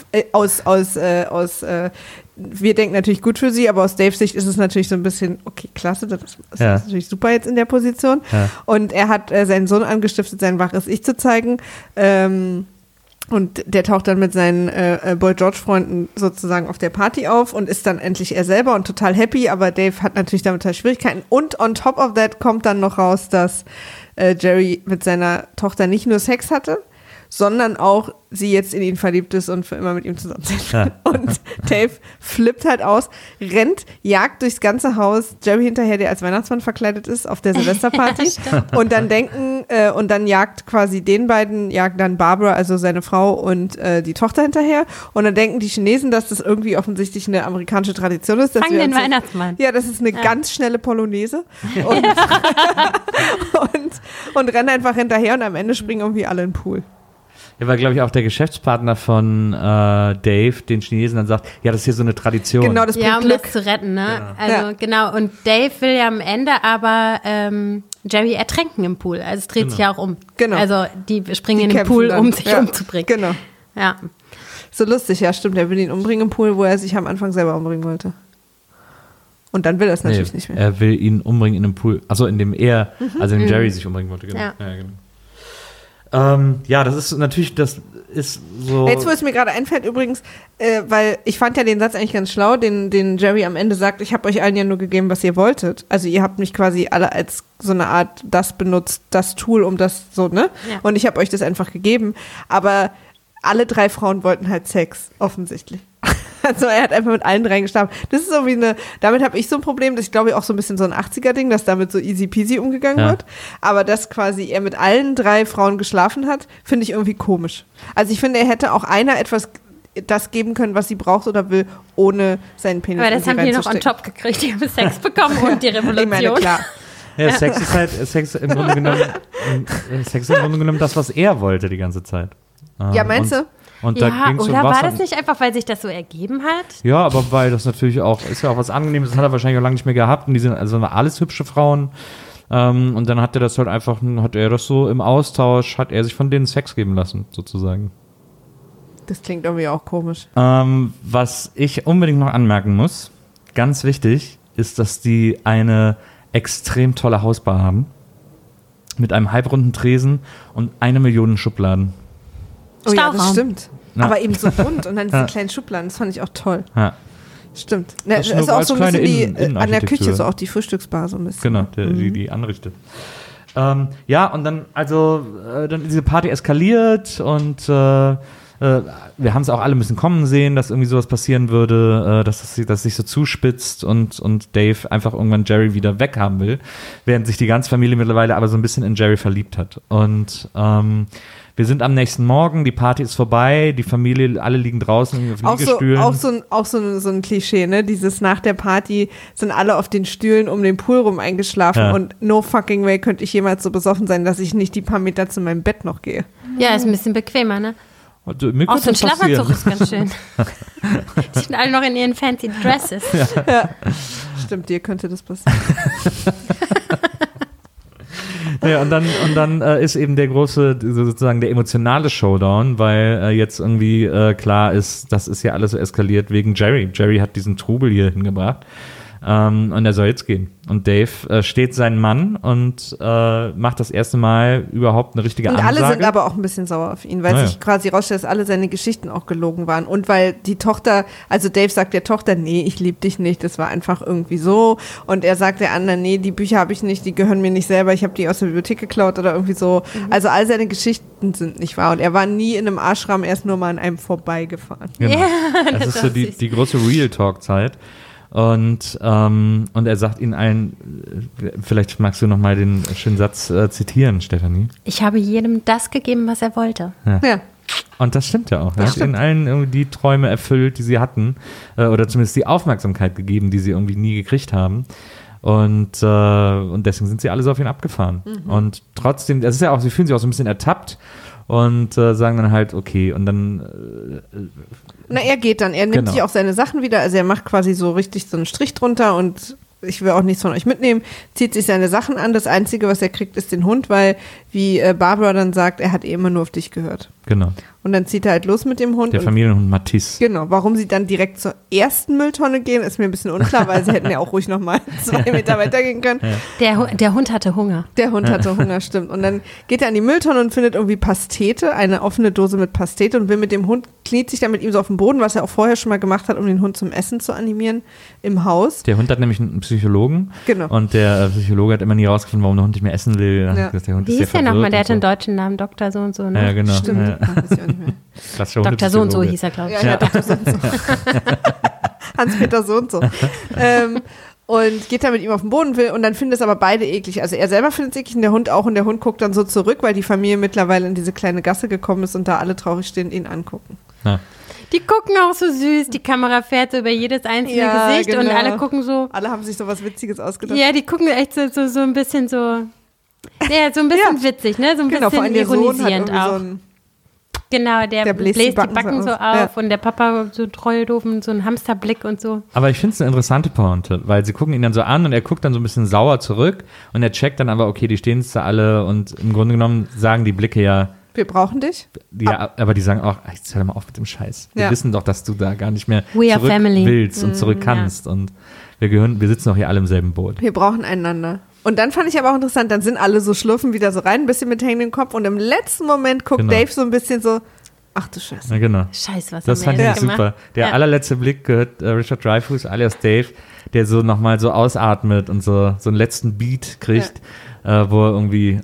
Speaker 3: wir denken natürlich gut für sie, aber aus Daves Sicht ist es natürlich so ein bisschen, okay, klasse, das ist natürlich super jetzt in der Position. Ja. Und er hat seinen Sohn angestiftet, sein waches Ich zu zeigen. Und der taucht dann mit seinen Boy George-Freunden sozusagen auf der Party auf und ist dann endlich er selber und total happy, aber Dave hat natürlich damit total Schwierigkeiten. Und on top of that kommt dann noch raus, dass Jerry mit seiner Tochter nicht nur Sex hatte, sondern auch sie jetzt in ihn verliebt ist und für immer mit ihm zusammen sein will. Und Dave flippt halt aus, rennt, jagt durchs ganze Haus Jerry hinterher, der als Weihnachtsmann verkleidet ist, auf der Silvesterparty. Und dann jagt quasi jagt dann Barbara, also seine Frau und die Tochter hinterher. Und dann denken die Chinesen, dass das irgendwie offensichtlich eine amerikanische Tradition ist.
Speaker 2: Fang den Weihnachtsmann.
Speaker 3: Ja, das ist eine ganz schnelle Polonaise. Und rennen einfach hinterher und am Ende springen irgendwie alle in den Pool.
Speaker 1: Ja, weil, glaube ich, auch der Geschäftspartner von Dave den Chinesen dann sagt, ja, das ist hier so eine Tradition.
Speaker 3: Genau, das bringt Glück.
Speaker 2: Das zu retten, ne? Also genau, und Dave will ja am Ende aber Jerry ertränken im Pool. Also es dreht sich ja auch um.
Speaker 3: Genau.
Speaker 2: Also die springen in den Pool, um sich umzubringen.
Speaker 3: Genau.
Speaker 2: Ja.
Speaker 3: So lustig, ja, stimmt. Er will ihn umbringen im Pool, wo er sich am Anfang selber umbringen wollte. Und dann will er es natürlich nicht mehr.
Speaker 1: Er will ihn umbringen in dem Pool, also in dem also in dem Jerry sich umbringen wollte, genau. Ja, genau. Das ist natürlich, das ist so.
Speaker 3: Jetzt, wo es mir gerade einfällt, übrigens, weil ich fand ja den Satz eigentlich ganz schlau, den Jerry am Ende sagt, ich habe euch allen ja nur gegeben, was ihr wolltet. Also ihr habt mich quasi alle als so eine Art das benutzt, das Tool, um das so, ne? Ja. Und ich habe euch das einfach gegeben. Aber alle 3 Frauen wollten halt Sex, offensichtlich. Also er hat einfach mit allen 3 geschlafen. Das ist so wie damit habe ich so ein Problem, das ist, glaube ich, auch so ein bisschen so ein 80er-Ding, dass damit so easy peasy umgegangen wird. Aber dass quasi er mit allen 3 Frauen geschlafen hat, finde ich irgendwie komisch. Also ich finde, er hätte auch einer etwas das geben können, was sie braucht oder will, ohne seinen Penis
Speaker 2: aber das haben die noch on top gekriegt. Die haben Sex bekommen und die Revolution.
Speaker 3: Ich meine, klar.
Speaker 1: Ja, Sex ist halt Sex im Grunde genommen das, was er wollte die ganze Zeit.
Speaker 3: Ja, meinst du?
Speaker 1: Und da ging's
Speaker 2: oder war das nicht einfach, weil sich das so ergeben hat?
Speaker 1: Ja, aber weil das natürlich auch, ist ja auch was Angenehmes, das hat er wahrscheinlich auch lange nicht mehr gehabt und die sind also alles hübsche Frauen und dann hat er das halt einfach, hat er das so im Austausch, hat er sich von denen Sex geben lassen, sozusagen.
Speaker 3: Das klingt irgendwie auch komisch.
Speaker 1: Was ich unbedingt noch anmerken muss, ganz wichtig, ist, dass die eine extrem tolle Hausbar haben mit einem halbrunden Tresen und 1 Million Schubladen.
Speaker 3: Oh ja, das stimmt. Ja. Aber eben so bunt und dann diese kleinen Schubladen, das fand ich auch toll. Ja. Stimmt. Das ist auch so ein bisschen an der Küche, so auch die Frühstücksbar so ein bisschen.
Speaker 1: Genau, die anrichtet. Und dann, dann diese Party eskaliert und wir haben es auch alle ein bisschen kommen sehen, dass irgendwie sowas passieren würde, dass sich so zuspitzt und Dave einfach irgendwann Jerry wieder weghaben will, während sich die ganze Familie mittlerweile aber so ein bisschen in Jerry verliebt hat. Und wir sind am nächsten Morgen, die Party ist vorbei, die Familie, alle liegen draußen auf Liegestühlen.
Speaker 3: Auch so ein Klischee, ne? Dieses nach der Party sind alle auf den Stühlen um den Pool rum eingeschlafen und no fucking way könnte ich jemals so besoffen sein, dass ich nicht die paar Meter zu meinem Bett noch gehe.
Speaker 2: Ja, ist ein bisschen bequemer, ne?
Speaker 1: Auch so ein
Speaker 2: Schlafanzug ist ganz schön. Die sind alle noch in ihren fancy Dresses.
Speaker 3: Ja. Stimmt, dir könnte das passieren.
Speaker 1: Ja, und dann ist eben der große, sozusagen der emotionale Showdown, weil jetzt irgendwie klar ist, das ist ja alles so eskaliert wegen Jerry. Jerry hat diesen Trubel hier hingebracht. Und er soll jetzt gehen. Und Dave steht seinen Mann und macht das erste Mal überhaupt eine richtige Ansage.
Speaker 3: Und alle sind aber auch ein bisschen sauer auf ihn, weil sich quasi rausstellt, dass alle seine Geschichten auch gelogen waren. Und weil die Tochter, also Dave sagt der Tochter, nee, ich liebe dich nicht, das war einfach irgendwie so. Und er sagt der anderen, nee, die Bücher habe ich nicht, die gehören mir nicht selber, ich habe die aus der Bibliothek geklaut oder irgendwie so. Also all seine Geschichten sind nicht wahr. Und er war nie in einem Ashram, er ist nur mal an einem vorbeigefahren.
Speaker 1: Genau. Ja, das ist so die große Real-Talk-Zeit. Und er sagt ihnen allen, vielleicht magst du noch mal den schönen Satz zitieren, Stefanie.
Speaker 2: Ich habe jedem das gegeben, was er wollte.
Speaker 3: Ja.
Speaker 1: Und das stimmt ja auch. Er hat ihnen allen irgendwie die Träume erfüllt, die sie hatten, oder zumindest die Aufmerksamkeit gegeben, die sie irgendwie nie gekriegt haben. Und deswegen sind sie alle so auf ihn abgefahren. Mhm. Und trotzdem, das ist ja auch, sie fühlen sich auch so ein bisschen ertappt und sagen dann halt, okay, und dann
Speaker 3: er geht dann, er nimmt sich auch seine Sachen wieder, also er macht quasi so richtig so einen Strich drunter und ich will auch nichts von euch mitnehmen, zieht sich seine Sachen an. Das Einzige, was er kriegt, ist den Hund, weil, wie Barbara dann sagt, er hat immer nur auf dich gehört.
Speaker 1: Genau.
Speaker 3: Und dann zieht er halt los mit dem Hund.
Speaker 1: Der Familienhund Matisse.
Speaker 3: Genau. Warum sie dann direkt zur ersten Mülltonne gehen, ist mir ein bisschen unklar, weil sie hätten ja auch ruhig nochmal 2 Meter weitergehen können.
Speaker 2: Ja. Der Hund hatte Hunger.
Speaker 3: Der Hund hatte Hunger, stimmt. Und dann geht er an die Mülltonne und findet irgendwie Pastete, eine offene Dose mit Pastete und will mit dem Hund, kniet sich dann mit ihm so auf den Boden, was er auch vorher schon mal gemacht hat, um den Hund zum Essen zu animieren im Haus.
Speaker 1: Der Hund hat nämlich einen Psychologen.
Speaker 3: Genau.
Speaker 1: Und der Psychologe hat immer nie rausgefunden, warum der Hund nicht mehr essen will.
Speaker 3: Ja.
Speaker 1: Der Hund
Speaker 2: Wie
Speaker 1: ist
Speaker 2: hieß
Speaker 1: sehr
Speaker 2: der nochmal? Der
Speaker 1: verwirrt
Speaker 2: hatte einen deutschen Namen, Dr. so und so, ne?
Speaker 1: Ja, genau.
Speaker 3: Stimmt.
Speaker 1: Ja.
Speaker 3: Weiß ich auch nicht mehr.
Speaker 1: Klassischer
Speaker 2: Dr. so und so
Speaker 1: Hundepsychologe.
Speaker 2: hieß er, glaube ich.
Speaker 3: Ja, Dr. so und so. Hans-Peter so und so. Und geht dann mit ihm auf den Boden und dann finden es aber beide eklig. Also er selber findet es eklig und der Hund auch. Und der Hund guckt dann so zurück, weil die Familie mittlerweile in diese kleine Gasse gekommen ist und da alle traurig stehen, ihn angucken.
Speaker 1: Ja.
Speaker 2: Die gucken auch so süß. Die Kamera fährt so über jedes einzelne Gesicht und alle gucken so.
Speaker 3: Alle haben sich so was Witziges ausgedacht.
Speaker 2: Ja, die gucken echt so ein bisschen so. Ja, so ein bisschen witzig, ne? So ein
Speaker 3: Genau, vor allem
Speaker 2: bisschen
Speaker 3: der Sohn hat
Speaker 2: ironisierend
Speaker 3: irgendwie
Speaker 2: auch.
Speaker 3: so ein
Speaker 2: Genau, der bläst die Backen so auf
Speaker 3: Ja.
Speaker 2: und der Papa so treu doof und so ein Hamsterblick und so.
Speaker 1: Aber ich finde es eine interessante Pointe, weil sie gucken ihn dann so an und er guckt dann so ein bisschen sauer zurück und er checkt dann aber, okay, die stehen jetzt da alle und im Grunde genommen sagen die Blicke ja,
Speaker 3: wir brauchen dich.
Speaker 1: ja, aber die sagen auch, jetzt hör mal auf mit dem Scheiß. Wir
Speaker 3: Ja.
Speaker 1: wissen doch, dass du da gar nicht mehr
Speaker 2: We are
Speaker 1: zurück
Speaker 2: family.
Speaker 1: willst und zurück kannst und wir sitzen doch hier alle im selben Boot.
Speaker 3: Wir brauchen einander. Und dann fand ich aber auch interessant, dann sind alle so schlürfen wieder so rein, ein bisschen mit hängendem Kopf und im letzten Moment guckt
Speaker 1: Genau.
Speaker 3: Dave so ein bisschen so, ach du Scheiße.
Speaker 1: Ja, genau.
Speaker 2: Scheiß, was
Speaker 1: Das
Speaker 2: haben
Speaker 1: fand
Speaker 2: wir
Speaker 1: ich
Speaker 2: jetzt gemacht?
Speaker 1: super. Der allerletzte Blick gehört Richard Dreyfuss alias Dave, der so nochmal so ausatmet und so einen letzten Beat kriegt, wo er irgendwie,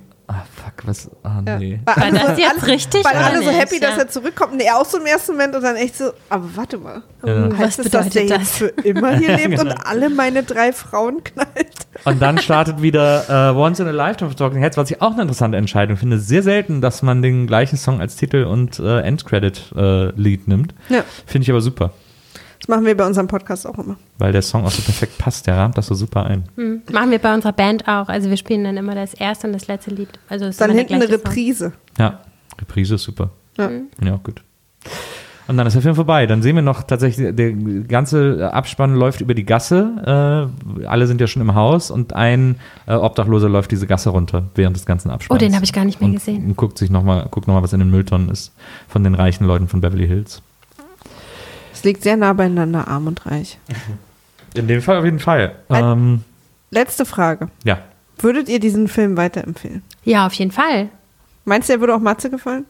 Speaker 1: nee.
Speaker 2: War das jetzt richtig
Speaker 3: Weil
Speaker 2: oder
Speaker 3: alle so
Speaker 2: nicht?
Speaker 3: happy, dass
Speaker 2: Ja.
Speaker 3: er zurückkommt und er auch so im ersten Moment und dann echt so, aber warte mal.
Speaker 1: Ja.
Speaker 3: Heißt
Speaker 2: Was
Speaker 3: es, dass der
Speaker 2: bedeutet
Speaker 3: jetzt
Speaker 2: das?
Speaker 3: für immer hier lebt
Speaker 1: Genau.
Speaker 3: und alle meine 3 Frauen knallt?
Speaker 1: Und dann startet wieder Once in a Lifetime of Talking Heads, was ich auch eine interessante Entscheidung finde. Sehr selten, dass man den gleichen Song als Titel und Endcredit-Lied nimmt.
Speaker 3: Ja.
Speaker 1: Finde ich aber super,
Speaker 3: Das machen wir bei unserem Podcast auch immer.
Speaker 1: weil der Song auch so perfekt passt. Der rahmt das so super ein.
Speaker 2: Machen wir bei unserer Band auch. Also wir spielen dann immer das erste und das letzte Lied. Also es ist
Speaker 3: Dann
Speaker 2: immer
Speaker 3: hinten
Speaker 2: der
Speaker 3: eine
Speaker 2: gleiche Song.
Speaker 3: Reprise.
Speaker 1: Ja, Reprise ist super.
Speaker 3: Ja.
Speaker 1: Finde ich auch gut. Und dann ist der Film vorbei. Dann sehen wir noch tatsächlich, der ganze Abspann läuft über die Gasse. Alle sind ja schon im Haus und ein Obdachloser läuft diese Gasse runter während des ganzen Abspanns.
Speaker 2: Oh, den habe ich gar nicht mehr
Speaker 1: und
Speaker 2: gesehen.
Speaker 1: Und guckt noch mal, was in den Mülltonnen ist von den reichen Leuten von Beverly Hills.
Speaker 3: Es liegt sehr nah beieinander, arm und reich.
Speaker 1: In dem Fall auf jeden Fall.
Speaker 3: Letzte Frage.
Speaker 1: Ja.
Speaker 3: Würdet ihr diesen Film weiterempfehlen?
Speaker 2: Ja, auf jeden Fall.
Speaker 3: Meinst du, er würde auch Matze gefallen?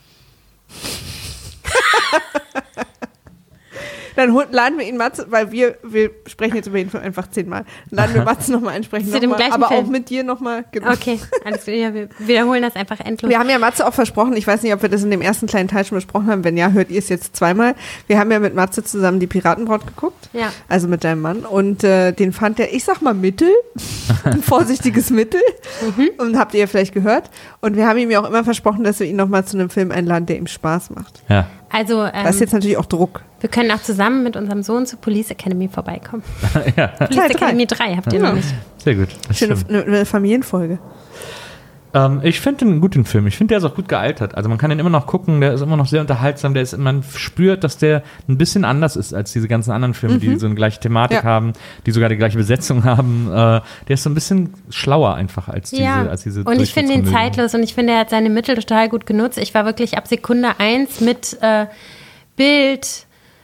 Speaker 3: Dann laden wir ihn Matze, weil wir sprechen jetzt über ihn einfach 10-mal. Laden wir Matze nochmal einsprechen,
Speaker 2: Zu dem
Speaker 3: nochmal,
Speaker 2: gleichen
Speaker 3: aber
Speaker 2: Film.
Speaker 3: auch mit dir nochmal. Genau.
Speaker 2: Okay, alles gut. Ja, wir wiederholen das einfach endlos.
Speaker 3: Wir haben ja Matze auch versprochen, ich weiß nicht, ob wir das in dem ersten kleinen Teil schon besprochen haben, wenn ja, hört ihr es jetzt 2-mal. Wir haben ja mit Matze zusammen die Piratenbraut geguckt,
Speaker 2: Ja.
Speaker 3: also mit deinem Mann und den fand er, ich sag mal Mittel, ein vorsichtiges Mittel und habt ihr ja vielleicht gehört und wir haben ihm ja auch immer versprochen, dass wir ihn nochmal zu einem Film einladen, der ihm Spaß macht.
Speaker 1: Ja.
Speaker 2: Also,
Speaker 3: Das ist jetzt natürlich auch Druck.
Speaker 2: wir können auch zusammen mit unserem Sohn zur Police Academy vorbeikommen.
Speaker 1: Ja.
Speaker 2: Police
Speaker 3: Teil
Speaker 2: Academy 3 habt ihr noch nicht.
Speaker 1: Sehr gut. Das
Speaker 3: Schöne
Speaker 1: stimmt.
Speaker 3: eine Familienfolge.
Speaker 1: Ich finde den einen guten Film. Ich finde, der ist auch gut gealtert. Also man kann den immer noch gucken, der ist immer noch sehr unterhaltsam. Man spürt, dass der ein bisschen anders ist als diese ganzen anderen Filme, die so eine gleiche Thematik
Speaker 3: Ja.
Speaker 1: haben, die sogar die gleiche Besetzung haben. Der ist so ein bisschen schlauer einfach als diese
Speaker 2: und ich finde ihn
Speaker 1: Durchschnittskomödien.
Speaker 2: zeitlos und ich finde, er hat seine Mittel total gut genutzt. Ich war wirklich ab Sekunde 1 mit Bild,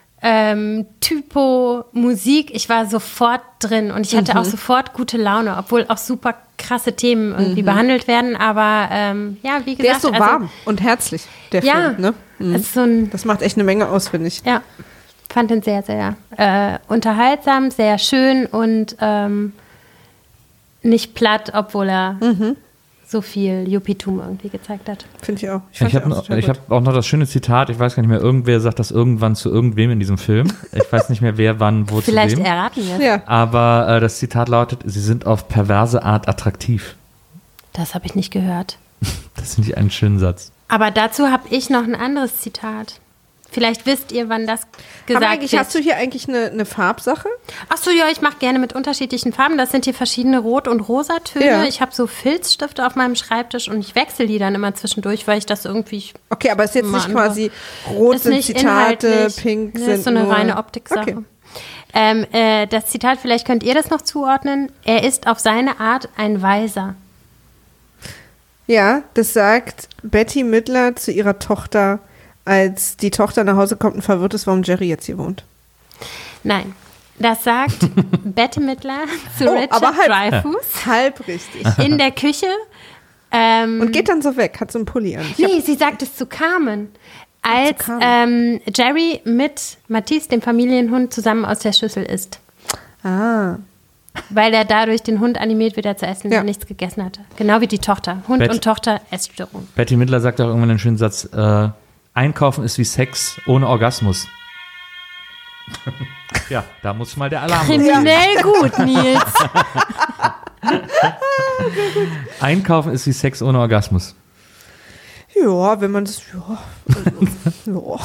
Speaker 2: Typo, Musik, ich war sofort drin und ich hatte auch sofort gute Laune, obwohl auch super krasse Themen irgendwie behandelt werden, aber ja, wie gesagt.
Speaker 3: Der ist so warm und herzlich, der
Speaker 2: Ja,
Speaker 3: Film. Ne?
Speaker 2: es ist so ein,
Speaker 3: Das macht echt eine Menge aus, finde ich.
Speaker 2: ja, fand ihn sehr, sehr unterhaltsam, sehr schön und nicht platt, obwohl er so viel Jupitum irgendwie gezeigt hat.
Speaker 3: Finde ich auch.
Speaker 1: Ich
Speaker 3: fand
Speaker 1: habe
Speaker 3: den auch total gut.
Speaker 1: hab auch noch das schöne Zitat, ich weiß gar nicht mehr, irgendwer sagt das irgendwann zu irgendwem in diesem Film. Ich weiß nicht mehr, wer, wann, wo,
Speaker 2: Vielleicht
Speaker 1: zu wem.
Speaker 2: erraten wir es.
Speaker 3: Ja.
Speaker 1: Aber das Zitat lautet, sie sind auf perverse Art attraktiv.
Speaker 2: Das habe ich nicht gehört.
Speaker 1: Das finde ich einen schönen Satz.
Speaker 2: Aber dazu habe ich noch ein anderes Zitat. Vielleicht wisst ihr, wann das gesagt wird.
Speaker 3: Hast du hier eigentlich eine Farbsache?
Speaker 2: Achso, ja, ich mache gerne mit unterschiedlichen Farben. Das sind hier verschiedene Rot- und Rosatöne.
Speaker 3: Ja.
Speaker 2: Ich habe so Filzstifte auf meinem Schreibtisch und ich wechsle die dann immer zwischendurch, weil ich das irgendwie...
Speaker 3: Okay, aber es ist jetzt
Speaker 2: Mal
Speaker 3: nicht
Speaker 2: andere.
Speaker 3: quasi rot
Speaker 2: Ist
Speaker 3: sind
Speaker 2: nicht
Speaker 3: Zitate,
Speaker 2: inhaltlich.
Speaker 3: pink
Speaker 2: Nee,
Speaker 3: sind
Speaker 2: ist so eine
Speaker 3: nur...
Speaker 2: reine Optiksache.
Speaker 3: Okay.
Speaker 2: Das Zitat, vielleicht könnt ihr das noch zuordnen. Er ist auf seine Art ein Weiser.
Speaker 3: Ja, das sagt Betty Midler zu ihrer Tochter, als die Tochter nach Hause kommt und verwirrt ist, warum Jerry jetzt hier wohnt.
Speaker 2: Nein, das sagt Betty Midler zu Richard Dreyfuss.
Speaker 3: Halb richtig.
Speaker 2: In der Küche.
Speaker 3: Und geht dann so weg, hat so einen Pulli an.
Speaker 2: Nee, sie sagt es zu Carmen. Als Jerry mit Matisse, dem Familienhund, zusammen aus der Schüssel isst.
Speaker 3: Ah.
Speaker 2: Weil er dadurch den Hund animiert, wieder zu essen, wenn er nichts gegessen hatte. Genau wie die Tochter. Hund und Tochter, Essstörung.
Speaker 1: Betty Midler sagt auch irgendwann einen schönen Satz, Einkaufen ist wie Sex ohne Orgasmus. Ja, da muss mal der Alarm
Speaker 2: Kriminell gut, Nils.
Speaker 1: Einkaufen ist wie Sex ohne Orgasmus.
Speaker 3: Ja, wenn man das, ja.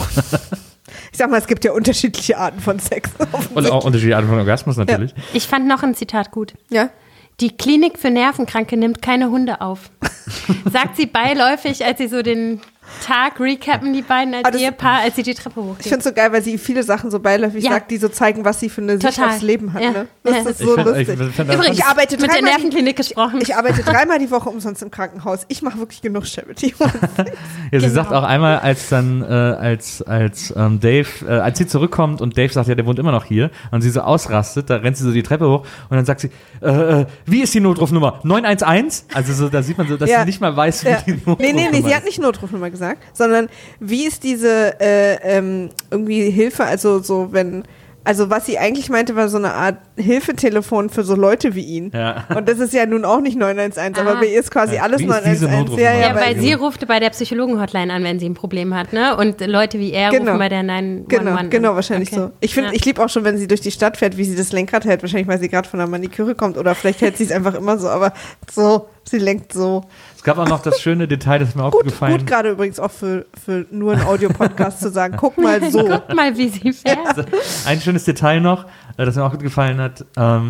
Speaker 3: Ich sag mal, es gibt ja unterschiedliche Arten von Sex.
Speaker 1: Und auch unterschiedliche Arten von Orgasmus natürlich.
Speaker 2: Ja. Ich fand noch ein Zitat gut.
Speaker 3: Ja.
Speaker 2: Die Klinik für Nervenkranke nimmt keine Hunde auf. Sagt sie beiläufig, als sie so den Tag recappen, die beiden als Ehepaar, als sie die Treppe hochgehen.
Speaker 3: Ich finde es so geil, weil sie viele Sachen so beiläufig sagt, die so zeigen, was sie für eine Sicht aufs Leben hat. Ne? Das ist so lustig.
Speaker 2: Übrigens, ich arbeite mit der Nervenklinik gesprochen.
Speaker 3: Ich arbeite 3-mal die Woche umsonst im Krankenhaus. Ich mache wirklich genug Charity.
Speaker 1: Ja, sie sagt auch einmal, als dann als Dave, als sie zurückkommt und Dave sagt, ja, der wohnt immer noch hier und sie so ausrastet, da rennt sie so die Treppe hoch und dann sagt sie, wie ist die Notrufnummer? 911? Also so, da sieht man so, dass sie nicht mal weiß, wie die Notrufnummer ist.
Speaker 3: Nee, sie hat nicht Notrufnummer gesagt, sondern wie ist diese irgendwie Hilfe, also so wenn, also was sie eigentlich meinte, war so eine Art Hilfetelefon für so Leute wie ihn. Ja. Und das ist ja nun auch nicht 911, aber bei ihr ist quasi alles 911.
Speaker 2: Ja, weil sie ruft bei der Psychologen-Hotline an, wenn sie ein Problem hat, ne? Und Leute wie er rufen bei der 911
Speaker 3: Genau, wahrscheinlich so. Ich liebe auch schon, wenn sie durch die Stadt fährt, wie sie das Lenkrad hält, wahrscheinlich, weil sie gerade von der Maniküre kommt oder vielleicht hält sie es einfach immer so, aber so, sie lenkt so.
Speaker 1: Es gab auch noch das schöne Detail, das mir auch gefallen hat.
Speaker 3: Gut gerade übrigens auch für nur einen Audiopodcast zu sagen, guck mal so.
Speaker 2: Guck mal, wie sie fährt.
Speaker 1: Also, ein schönes Detail noch, das mir auch gut gefallen hat,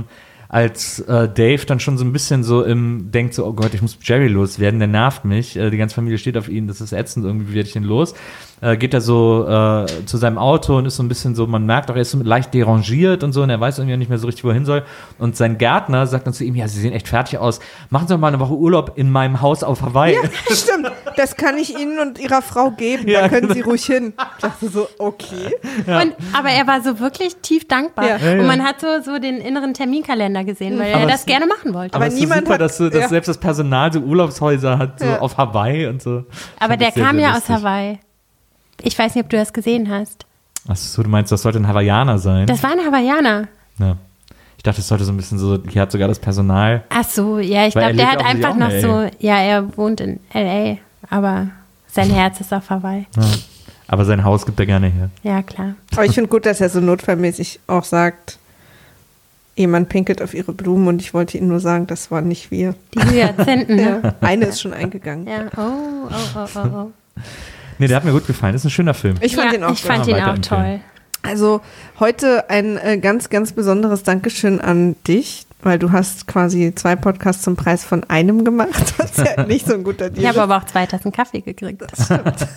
Speaker 1: als Dave dann schon so ein bisschen so denkt so, oh Gott, ich muss Jerry loswerden, der nervt mich, die ganze Familie steht auf ihn, das ist ätzend, irgendwie werde ich den los. Geht er so zu seinem Auto und ist so ein bisschen so, man merkt auch, er ist so leicht derangiert und so und er weiß irgendwie nicht mehr so richtig, wo er hin soll. Und sein Gärtner sagt dann zu ihm, ja, Sie sehen echt fertig aus, machen Sie doch mal eine Woche Urlaub in meinem Haus auf Hawaii.
Speaker 3: Ja, stimmt, das kann ich Ihnen und Ihrer Frau geben, da können Sie ruhig hin. Ich dachte so, okay.
Speaker 2: Ja. Aber er war so wirklich tief dankbar. Ja. Und man hat so den inneren Terminkalender gesehen, weil er das gerne machen wollte.
Speaker 1: Aber niemand hat, dass selbst das Personal so Urlaubshäuser hat, so auf Hawaii und so.
Speaker 2: Aber der kam ja aus Hawaii. Ich weiß nicht, ob du das gesehen hast.
Speaker 1: Achso, du meinst, das sollte ein Hawaiianer sein?
Speaker 2: Das war ein Hawaiianer.
Speaker 1: Ja. Ich dachte, es sollte so ein bisschen so, hier hat sogar das Personal.
Speaker 2: Ach so, ja, ich glaube, der hat einfach noch so, ja, er wohnt in L.A., aber sein Herz ist auf Hawaii.
Speaker 1: Ja. Aber sein Haus gibt er gerne her.
Speaker 2: Ja, klar.
Speaker 3: Aber ich finde gut, dass er so notfallmäßig auch sagt, jemand pinkelt auf ihre Blumen und ich wollte Ihnen nur sagen, das waren nicht wir.
Speaker 2: Die Hyazinthen, ne?
Speaker 3: Ja, eine ist schon eingegangen.
Speaker 2: Ja, oh.
Speaker 1: Nee, der hat mir gut gefallen. Das ist ein schöner Film.
Speaker 3: Ich fand ihn auch
Speaker 2: toll.
Speaker 3: Also heute ein ganz, ganz besonderes Dankeschön an dich, weil du hast quasi 2 Podcasts zum Preis von einem gemacht. Das ist ja nicht so ein guter Deal.
Speaker 2: Ich habe aber auch 2 Tassen Kaffee gekriegt.
Speaker 3: Das stimmt.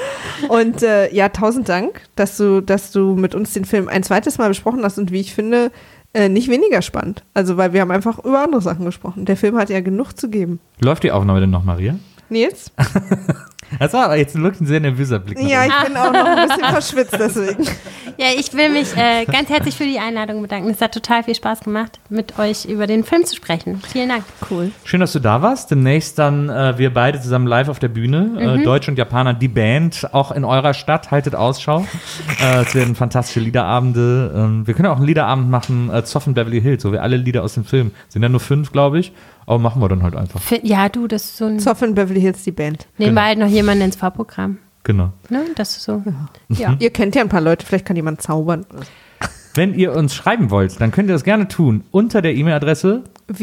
Speaker 3: Und ja, 1000 Dank, dass du mit uns den Film ein zweites Mal besprochen hast und wie ich finde, nicht weniger spannend. Also, weil wir haben einfach über andere Sachen gesprochen. Der Film hat ja genug zu geben.
Speaker 1: Läuft die Aufnahme denn noch, Maria?
Speaker 3: Nils?
Speaker 1: Das war aber jetzt wirklich ein sehr nervöser Blick.
Speaker 3: Ja, ich bin auch noch ein bisschen verschwitzt deswegen.
Speaker 2: Ja, ich will mich ganz herzlich für die Einladung bedanken. Es hat total viel Spaß gemacht, mit euch über den Film zu sprechen. Vielen Dank.
Speaker 3: Cool.
Speaker 1: Schön, dass du da warst. Demnächst dann wir beide zusammen live auf der Bühne. Deutsch und Japaner, die Band, auch in eurer Stadt. Haltet Ausschau. Es werden fantastische Liederabende. Wir können auch einen Liederabend machen, Zoffen Beverly Hills, wo wir alle Lieder aus dem Film, sind ja nur 5, glaube ich. Aber machen wir dann halt einfach.
Speaker 2: Ja, du, das ist so ein...
Speaker 3: Zoffen Beverly Hills, die Band.
Speaker 2: Nehmen wir halt noch jemanden ins Vorprogramm.
Speaker 1: Genau.
Speaker 2: Ne, das ist so.
Speaker 3: Ja. Ihr kennt ja ein paar Leute, vielleicht kann jemand zaubern.
Speaker 1: Wenn ihr uns schreiben wollt, dann könnt ihr das gerne tun unter der E-Mail-Adresse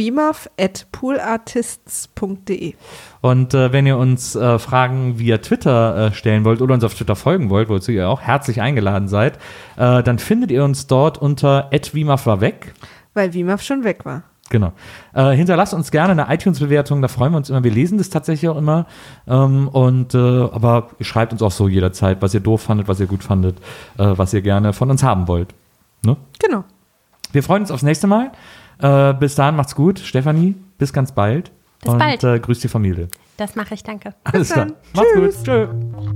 Speaker 3: wimaf@poolartists.de.
Speaker 1: Und wenn ihr uns Fragen via Twitter stellen wollt oder uns auf Twitter folgen wollt, wozu ihr auch herzlich eingeladen seid, dann findet ihr uns dort unter @wimaf-war-weg.
Speaker 3: Weil Wimaf schon weg war.
Speaker 1: Genau. Hinterlasst uns gerne eine iTunes-Bewertung, da freuen wir uns immer. Wir lesen das tatsächlich auch immer. Aber ihr schreibt uns auch so jederzeit, was ihr doof fandet, was ihr gut fandet, was ihr gerne von uns haben wollt. Ne?
Speaker 3: Genau.
Speaker 1: Wir freuen uns aufs nächste Mal. Bis dahin, macht's gut. Stefanie, bis ganz bald.
Speaker 2: Bis bald.
Speaker 1: Grüß die Familie.
Speaker 2: Das mache ich, danke.
Speaker 1: Alles klar. Macht's gut. Tschö.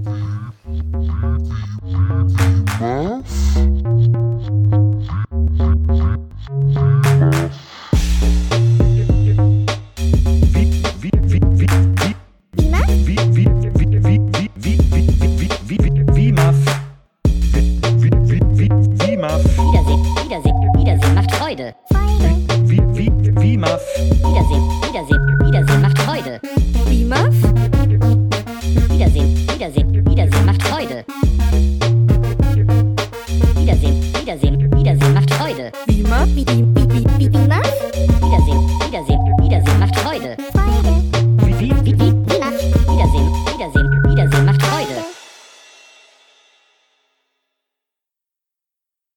Speaker 4: Wiedersehen macht Freude. Wiedersehen macht Freude. Wiedersehen macht Freude. Wiedersehen macht Freude.